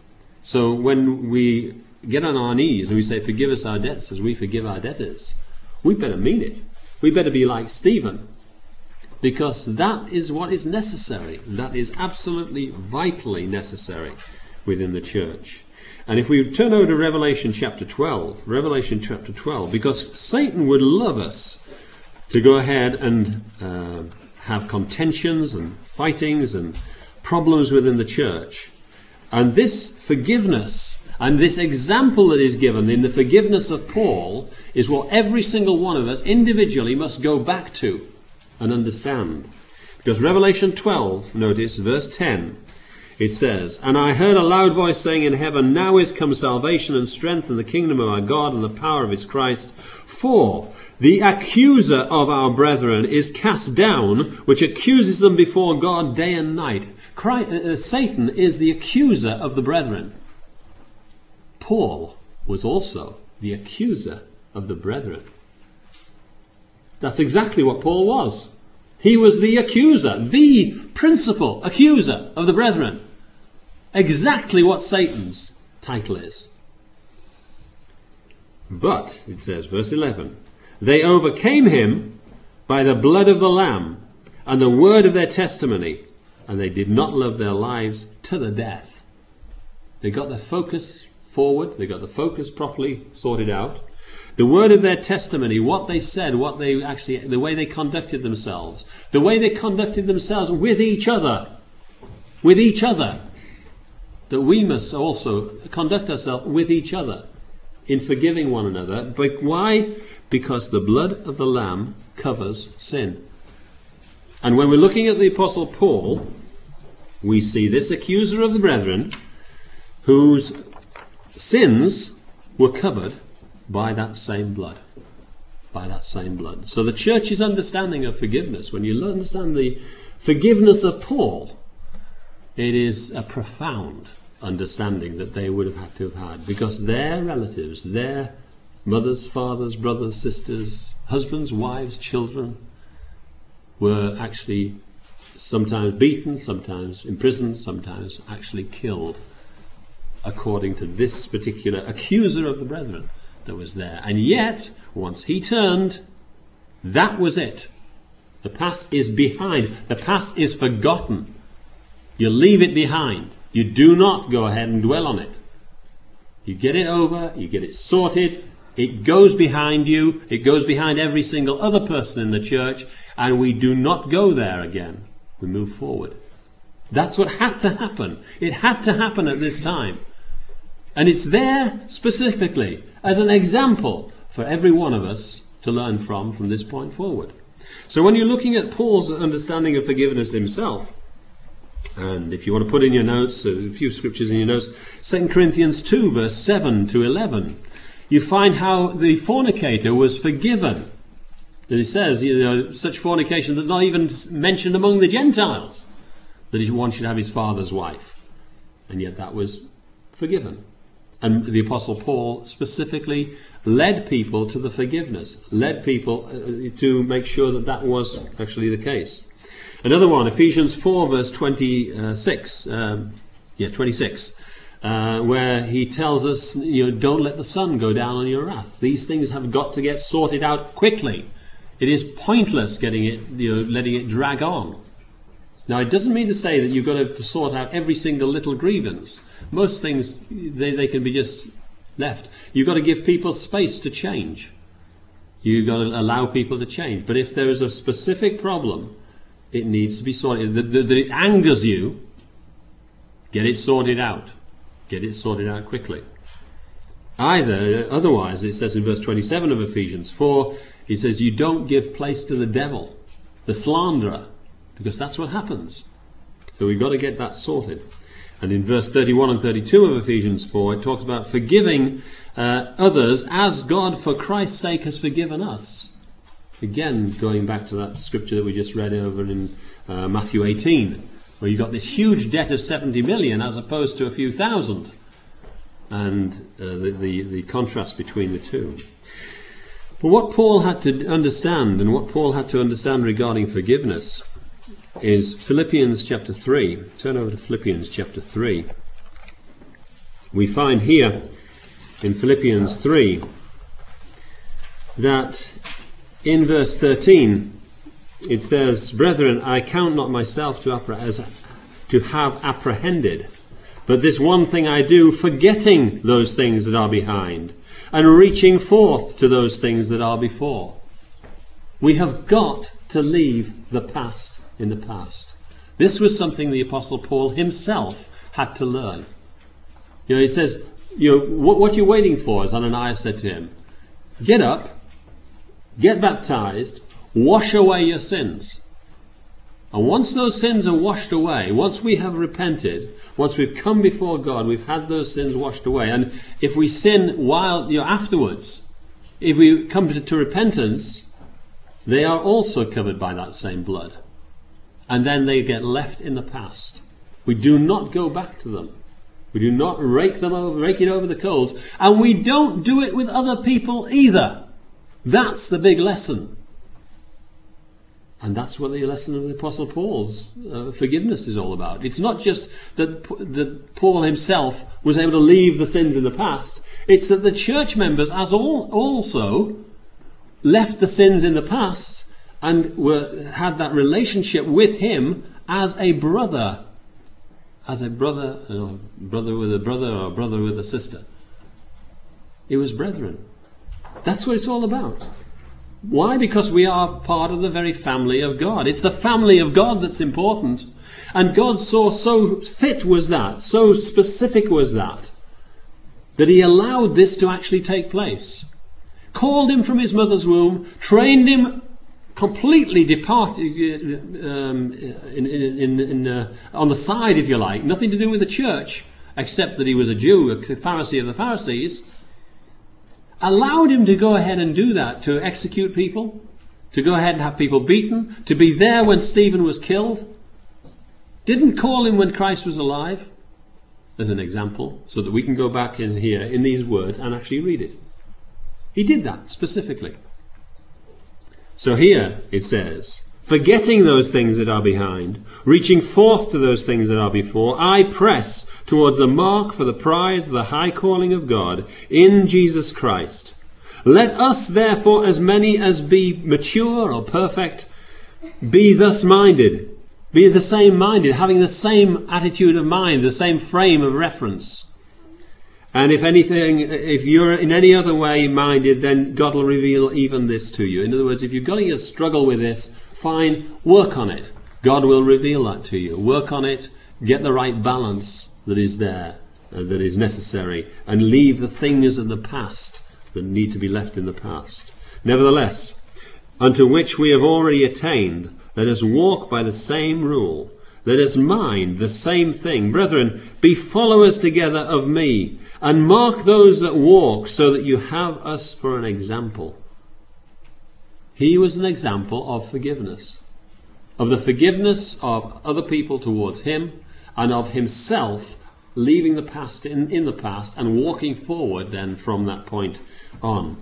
[SPEAKER 1] So when we get on our knees and we say, forgive us our debts as we forgive our debtors, we better mean it. We better be like Stephen, because that is what is necessary. That is absolutely vitally necessary within the church. And if we turn over to Revelation chapter twelve, Revelation chapter twelve, because Satan would love us to go ahead and uh, have contentions and fightings and problems within the church. And this forgiveness and this example that is given in the forgiveness of Paul is what every single one of us individually must go back to and understand. Because Revelation twelve, notice verse ten, it says, and I heard a loud voice saying in heaven, now is come salvation and strength and the kingdom of our God and the power of his Christ. For the accuser of our brethren is cast down, which accuses them before God day and night. Christ, uh, Satan is the accuser of the brethren. Paul was also the accuser of the brethren. That's exactly what Paul was. He was the accuser, the principal accuser of the brethren. Exactly what Satan's title is. But, it says, verse eleven, they overcame him by the blood of the Lamb and the word of their testimony, and they did not love their lives to the death. They got their focus forward, they got the focus properly sorted out. The word of their testimony, what they said, what they actually, the way they conducted themselves, the way they conducted themselves with each other, with each other, that we must also conduct ourselves with each other in forgiving one another. But why? Because the blood of the Lamb covers sin. And when we're looking at the Apostle Paul, we see this accuser of the brethren whose sins were covered by that same blood. By that same blood. So the church's understanding of forgiveness, when you understand the forgiveness of Paul, it is a profound understanding that they would have had to have had, because their relatives, their mothers, fathers, brothers, sisters, husbands, wives, children, were actually sometimes beaten, sometimes imprisoned, sometimes actually killed, according to this particular accuser of the brethren that was there. And yet, once he turned, that was it. The past is behind. The past is forgotten. You leave it behind. You do not go ahead and dwell on it. You get it over, you get it sorted, it goes behind you, it goes behind every single other person in the church, and we do not go there again. We move forward. That's what had to happen. It had to happen at this time. And it's there specifically as an example for every one of us to learn from from this point forward. So when you're looking at Paul's understanding of forgiveness himself, and if you want to put in your notes, a few scriptures in your notes, Second Corinthians two, verse seven to eleven, you find how the fornicator was forgiven. And he says, you know, such fornication that's not even mentioned among the Gentiles, that one should have his father's wife. And yet that was forgiven. And the Apostle Paul specifically led people to the forgiveness, led people to make sure that that was actually the case. Another one, Ephesians four, verse twenty-six, um, yeah, twenty-six, uh, where he tells us, you know, don't let the sun go down on your wrath. These things have got to get sorted out quickly. It is pointless getting it, you know, letting it drag on. Now, it doesn't mean to say that you've got to sort out every single little grievance. Most things, they, they can be just left. You've got to give people space to change. You've got to allow people to change. But if there is a specific problem, it needs to be sorted. That, that, that it angers you, get it sorted out. Get it sorted out quickly. Either, otherwise, it says in verse twenty-seven of Ephesians four, it says, you don't give place to the devil, the slanderer, because that's what happens. So we've got to get that sorted. And in verse thirty-one and thirty-two of Ephesians four, it talks about forgiving uh, others as God for Christ's sake has forgiven us. Again, going back to that scripture that we just read over in uh, Matthew eighteen, where you've got this huge debt of seventy million as opposed to a few thousand. And uh, the, the, the contrast between the two. But what Paul had to understand, and what Paul had to understand regarding forgiveness, is Philippians chapter three. Turn over to Philippians chapter three. We find here in Philippians three that in verse thirteen it says, brethren, I count not myself to, appre- as, to have apprehended, but this one thing I do, forgetting those things that are behind, and reaching forth to those things that are before. We have got to leave the past in the past. This was something the Apostle Paul himself had to learn. You know, he says, you know, what, what you're waiting for, as Ananias said to him, get up, get baptized, wash away your sins. And once those sins are washed away, once we have repented, once we've come before God, we've had those sins washed away. And if we sin while, you know, afterwards, if we come to, to repentance, they are also covered by that same blood. And then they get left in the past. We do not go back to them. We do not rake them over, rake it over the coals. And we don't do it with other people either. That's the big lesson. And that's what the lesson of the Apostle Paul's uh, forgiveness is all about. It's not just that, that Paul himself was able to leave the sins in the past. It's that the church members as all, also left the sins in the past and were, had that relationship with him as a brother. As a brother, you know, brother with a brother or a brother with a sister. It was brethren. That's what it's all about. Why? Because we are part of the very family of God. It's the family of God that's important. And God saw so fit was that, so specific was that, that he allowed this to actually take place. Called him from his mother's womb, trained him, completely departed um, in, in, in, in, uh, on the side, if you like, nothing to do with the church, except that he was a Jew, a Pharisee of the Pharisees. Allowed him to go ahead and do that, to execute people, to go ahead and have people beaten, to be there when Stephen was killed. didn't call him when Christ was alive, as an example, so that we can go back in here in these words and actually read it. He did that specifically. So here it says, forgetting those things that are behind, reaching forth to those things that are before, I press towards the mark for the prize of the high calling of God in Jesus Christ. Let us therefore, as many as be mature or perfect, be thus minded. Be the same minded, having the same attitude of mind, the same frame of reference. And if anything, if you're in any other way minded, then God will reveal even this to you. In other words, if you're going to struggle with this, fine, work on it. God will reveal that to you. Work on it, get the right balance that is there, uh, that is necessary, and leave the things of the past that need to be left in the past. Nevertheless, unto which we have already attained, let us walk by the same rule. Let us mind the same thing. Brethren, be followers together of me, and mark those that walk, so that you have us for an example. He was an example of forgiveness, of the forgiveness of other people towards him, and of himself leaving the past in, in the past and walking forward then from that point on.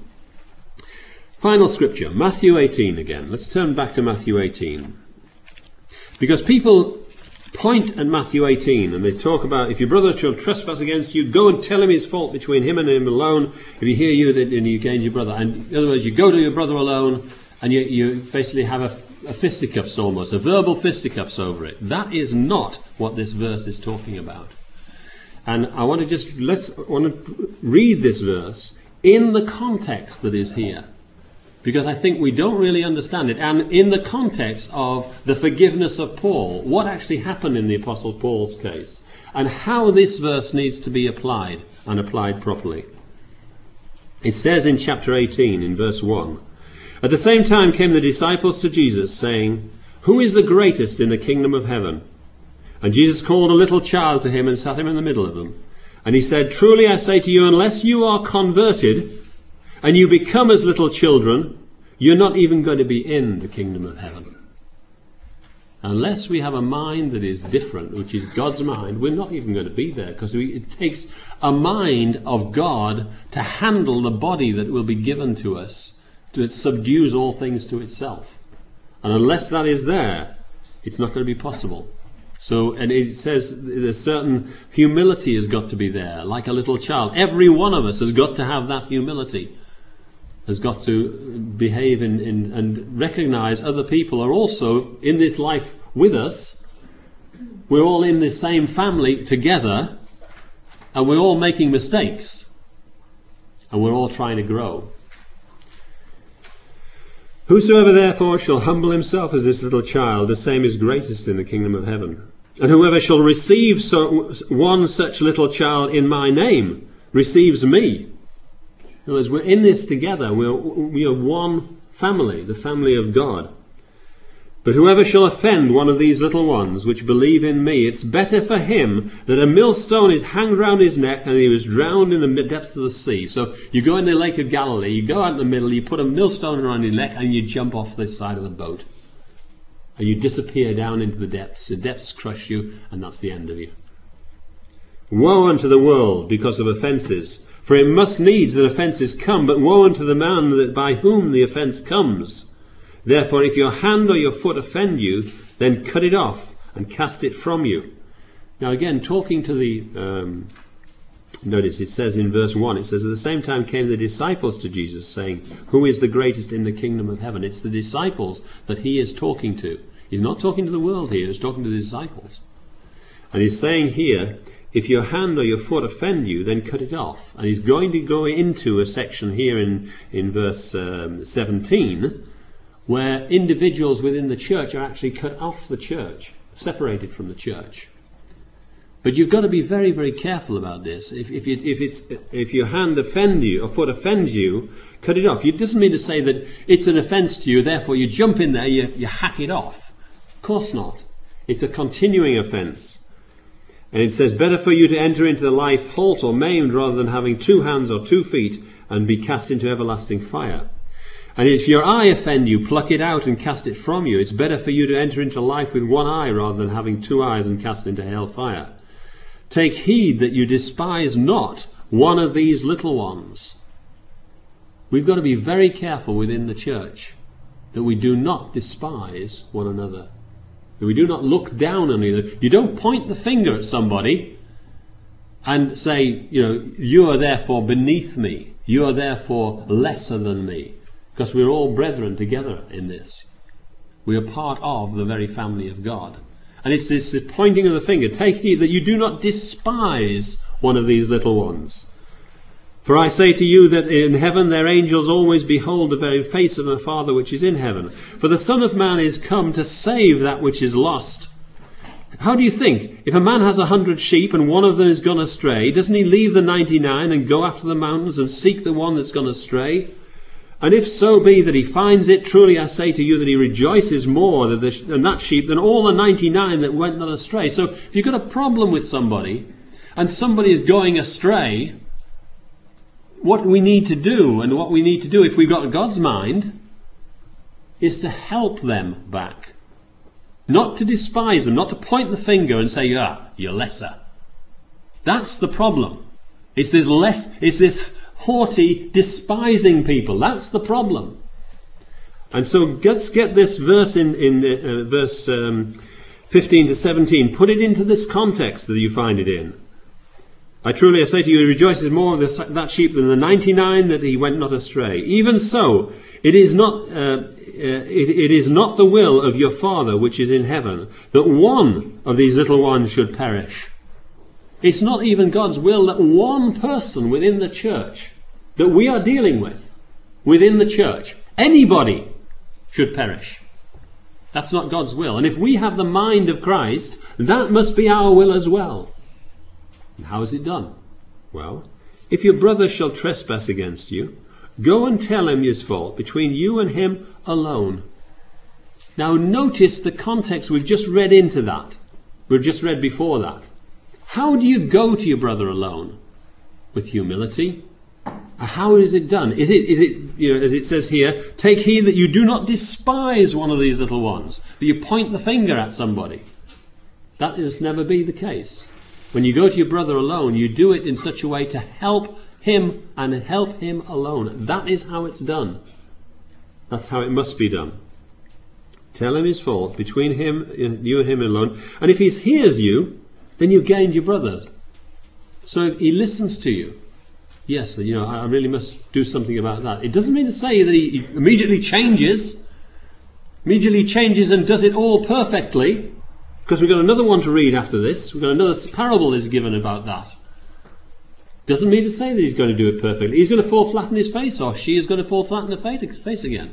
[SPEAKER 1] Final scripture, Matthew eighteen again. Let's turn back to Matthew eighteen. Because people point at Matthew eighteen and they talk about, if your brother shall trespass against you, go and tell him his fault between him and him alone. If he hear you, then you gain your brother. And in other words, you go to your brother alone and you, you basically have a, a fisticuffs almost, a verbal fisticuffs over it. That is not what this verse is talking about. And I want to just, let's I want to read this verse in the context that is here. Because I think we don't really understand it. And in the context of the forgiveness of Paul, what actually happened in the Apostle Paul's case, and how this verse needs to be applied, and applied properly. It says in chapter eighteen, in verse one, at the same time came the disciples to Jesus, saying, who is the greatest in the kingdom of heaven? And Jesus called a little child to him and sat him in the middle of them. And he said, truly I say to you, unless you are converted, and you become as little children, you're not even going to be in the kingdom of heaven. Unless we have a mind that is different, which is God's mind, we're not even going to be there, because we, it takes a mind of God to handle the body that will be given to us, that subdues all things to itself. And unless that is there, it's not going to be possible. So, and it says there's certain humility has got to be there, like a little child. Every one of us has got to have that humility. Has got to behave in, in, and recognize other people are also in this life with us. We're all in this same family together, and we're all making mistakes, and we're all trying to grow. Whosoever therefore shall humble himself as this little child, the same is greatest in the kingdom of heaven. And whoever shall receive so, one such little child in my name receives me. In other words, we're in this together. We're, we are one family, the family of God. But whoever shall offend one of these little ones which believe in me, it's better for him that a millstone is hanged round his neck and he was drowned in the depths of the sea. So you go in the Lake of Galilee, you go out in the middle, you put a millstone around your neck and you jump off the side of the boat. And you disappear down into the depths. The depths crush you, and that's the end of you. Woe unto the world because of offences. For it must needs that offences come, but woe unto the man that by whom the offence comes. Therefore, if your hand or your foot offend you, then cut it off and cast it from you. Now again, talking to the... Um, notice, it says in verse one, it says, at the same time came the disciples to Jesus, saying, who is the greatest in the kingdom of heaven? It's the disciples that he is talking to. He's not talking to the world here, he's talking to the disciples. And he's saying here, if your hand or your foot offend you, then cut it off. And he's going to go into a section here in, in verse um, seventeen, where individuals within the church are actually cut off the church, separated from the church. But you've got to be very, very careful about this. If, if, it, if, it's, if your hand offends you, or foot offends you, cut it off. It doesn't mean to say that it's an offence to you, therefore you jump in there, you, you hack it off. Of course not. It's a continuing offence. And it says, better for you to enter into the life halt or maimed rather than having two hands or two feet and be cast into everlasting fire. And if your eye offend you, pluck it out and cast it from you. It's better for you to enter into life with one eye rather than having two eyes and cast into hell fire. Take heed that you despise not one of these little ones. We've got to be very careful within the church that we do not despise one another. That we do not look down on either. You don't point the finger at somebody and say, you know, you are therefore beneath me. You are therefore lesser than me. Because we're all brethren together in this. We are part of the very family of God. And it's this pointing of the finger. Take heed that you do not despise one of these little ones. For I say to you that in heaven their angels always behold the very face of my Father which is in heaven. For the Son of Man is come to save that which is lost. How do you think? If a man has a hundred sheep and one of them is gone astray, doesn't he leave the ninety-nine and go after the mountains and seek the one that's gone astray? And if so be that he finds it, truly I say to you that he rejoices more than, the, than that sheep than all the ninety-nine that went not astray. So if you've got a problem with somebody and somebody is going astray, what we need to do and what we need to do if we've got God's mind is to help them back. Not to despise them, not to point the finger and say, ah, you're lesser. That's the problem. It's this less, it's this haughty, despising people. That's the problem. And so let's get this verse in, in uh, verse um, fifteen to seventeen. Put it into this context that you find it in. I truly I say to you, he rejoices more of this, that sheep than the ninety-nine that he went not astray. Even so, it is not uh, uh, it, it is not the will of your Father which is in heaven that one of these little ones should perish. It's not even God's will that one person within the church that we are dealing with, within the church, anybody should perish. That's not God's will. And if we have the mind of Christ, that must be our will as well. And how is it done? Well, if your brother shall trespass against you, go and tell him his fault between you and him alone. Now notice the context we've just read into that. We've just read before that. How do you go to your brother alone? With humility. How is it done? Is it, is it, you know, as it says here, take heed that you do not despise one of these little ones, that you point the finger at somebody. That must never be the case. When you go to your brother alone, you do it in such a way to help him and help him alone. That is how it's done. That's how it must be done. Tell him his fault between him, you and him alone. And if he hears you, then you've gained your brother. So if he listens to you, yes, you know, I really must do something about that. It doesn't mean to say that he immediately changes, immediately changes and does it all perfectly, because we've got another one to read after this. We've got another parable is given about that. Doesn't mean to say that he's going to do it perfectly. He's going to fall flat on his face, or she is going to fall flat on her face again.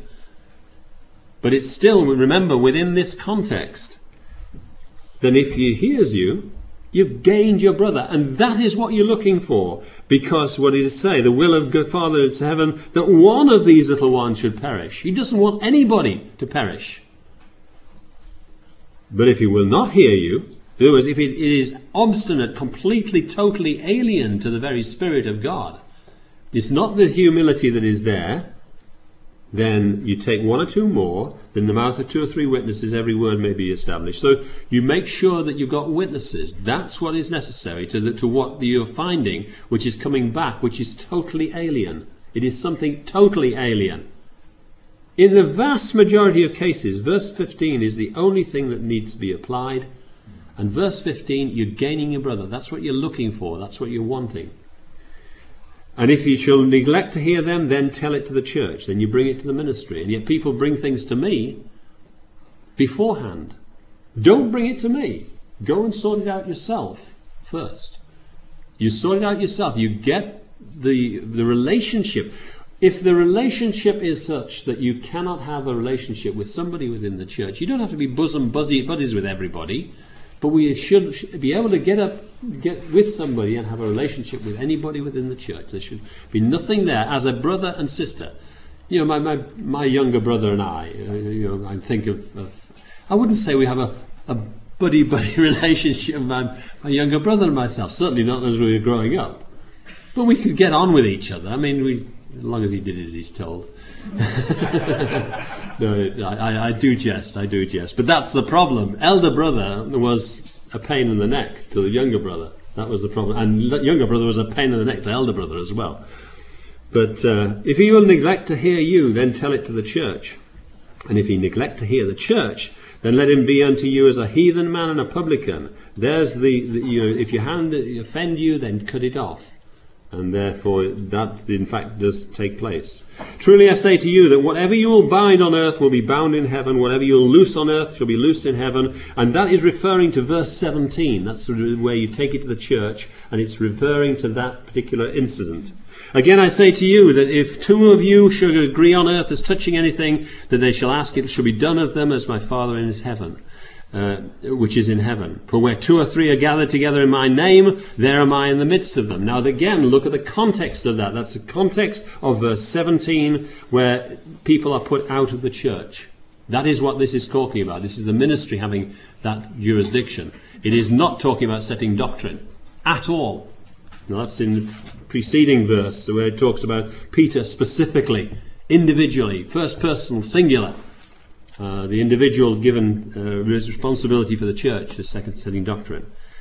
[SPEAKER 1] But it's still, remember, within this context, then if he hears you, you've gained your brother, and that is what you're looking for. Because what does it say? The will of God Father in heaven, that one of these little ones should perish. He doesn't want anybody to perish. But if he will not hear you, in other words, if it is obstinate, completely, totally alien to the very Spirit of God, it's not the humility that is there, then you take one or two more, then in the mouth of two or three witnesses every word may be established. So you make sure that you've got witnesses. That's what is necessary to, the, to what you're finding, which is coming back, which is totally alien. It is something totally alien. In the vast majority of cases, verse fifteen is the only thing that needs to be applied. And verse fifteen, you're gaining your brother. That's what you're looking for. That's what you're wanting. And if you shall neglect to hear them, then tell it to the church. Then you bring it to the ministry. And yet people bring things to me beforehand. Don't bring it to me. Go and sort it out yourself first. You sort it out yourself. You get the, the relationship. If the relationship is such that you cannot have a relationship with somebody within the church, you don't have to be bosom buddies with everybody. But we should be able to get up, get with somebody and have a relationship with anybody within the church. There should be nothing there as a brother and sister. You know, my my, my younger brother and I, you know, I think of, of I wouldn't say we have a, a buddy-buddy relationship, my, my younger brother and myself. Certainly not as we were growing up. But we could get on with each other. I mean, we as long as he did as he's told. No, I, I do jest, I do jest. But that's the problem. Elder brother was a pain in the neck to the younger brother. That was the problem. And younger brother was a pain in the neck to elder brother as well. But uh, if he will neglect to hear you, then tell it to the church. And if he neglect to hear the church, then let him be unto you as a heathen man and a publican. There's the, the you know, if your hand offend you, then cut it off. And therefore that in fact does take place. Truly I say to you that whatever you will bind on earth will be bound in heaven, whatever you will loose on earth shall be loosed in heaven. And that is referring to verse seventeen. That's where you take it to the church, and it's referring to that particular incident. Again I say to you that if two of you should agree on earth as touching anything that they shall ask, it shall be done of them as my Father in his heaven. Uh, which is in heaven. For where two or three are gathered together in my name, there am I in the midst of them. Now again, look at the context of that. That's the context of verse seventeen, where people are put out of the church. That is what this is talking about. This is the ministry having that jurisdiction. It is not talking about setting doctrine at all. Now that's in the preceding verse, where it talks about Peter specifically, individually, first person, singular. Uh, the individual given uh, responsibility for the church, the second setting doctrine.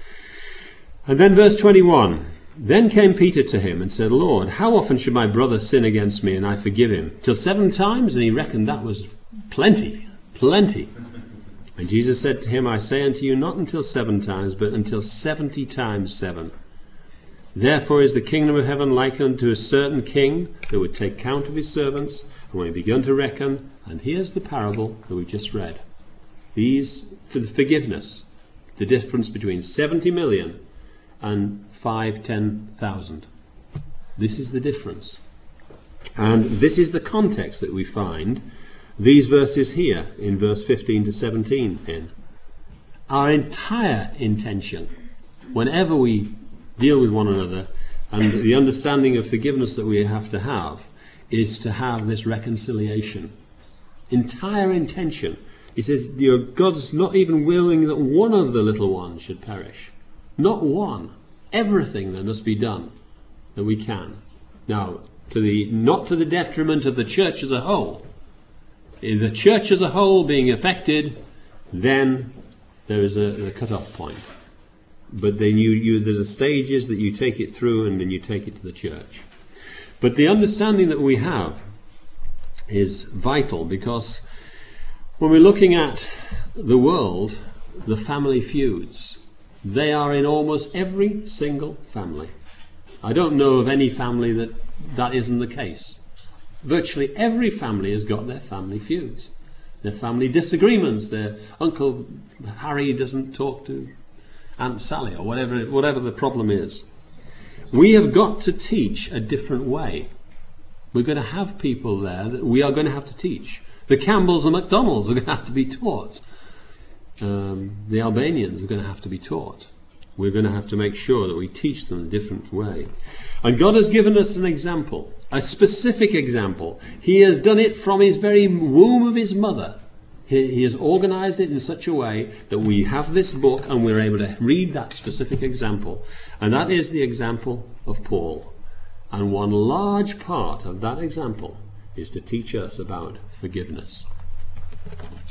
[SPEAKER 1] And then verse twenty-one. Then came Peter to him and said, Lord, how often should my brother sin against me and I forgive him? Till seven times? And he reckoned that was plenty, plenty. And Jesus said to him, I say unto you, not until seven times, but until seventy times seven. Therefore is the kingdom of heaven like unto a certain king that would take count of his servants, and when he began to reckon, and here's the parable that we just read. These, for the forgiveness, the difference between seventy million and five, ten thousand. This is the difference. And this is the context that we find these verses here in verse fifteen to seventeen in. Our entire intention, whenever we deal with one another, and the understanding of forgiveness that we have to have, is to have this reconciliation. Entire intention. He says, you know, God's not even willing that one of the little ones should perish. Not one. Everything that must be done that we can. Now, to the not to the detriment of the church as a whole. If the church as a whole being affected, then there is a, a cut-off point. But then you, you there's a stages that you take it through, and then you take it to the church. But the understanding that we have is vital, because when we're looking at the world, the family feuds, they are in almost every single family. I don't know of any family that that isn't the case. Virtually every family has got their family feuds, their family disagreements. Their Uncle Harry doesn't talk to Aunt Sally, or whatever, whatever the problem is. We have got to teach a different way. We're going to have people there that we are going to have to teach. The Campbells and McDonalds are going to have to be taught. Um, the Albanians are going to have to be taught. We're going to have to make sure that we teach them a different way. And God has given us an example, a specific example. He has done it from his very womb of his mother. He, he has organized it in such a way that we have this book and we're able to read that specific example. And that is the example of Paul. And one large part of that example is to teach us about forgiveness.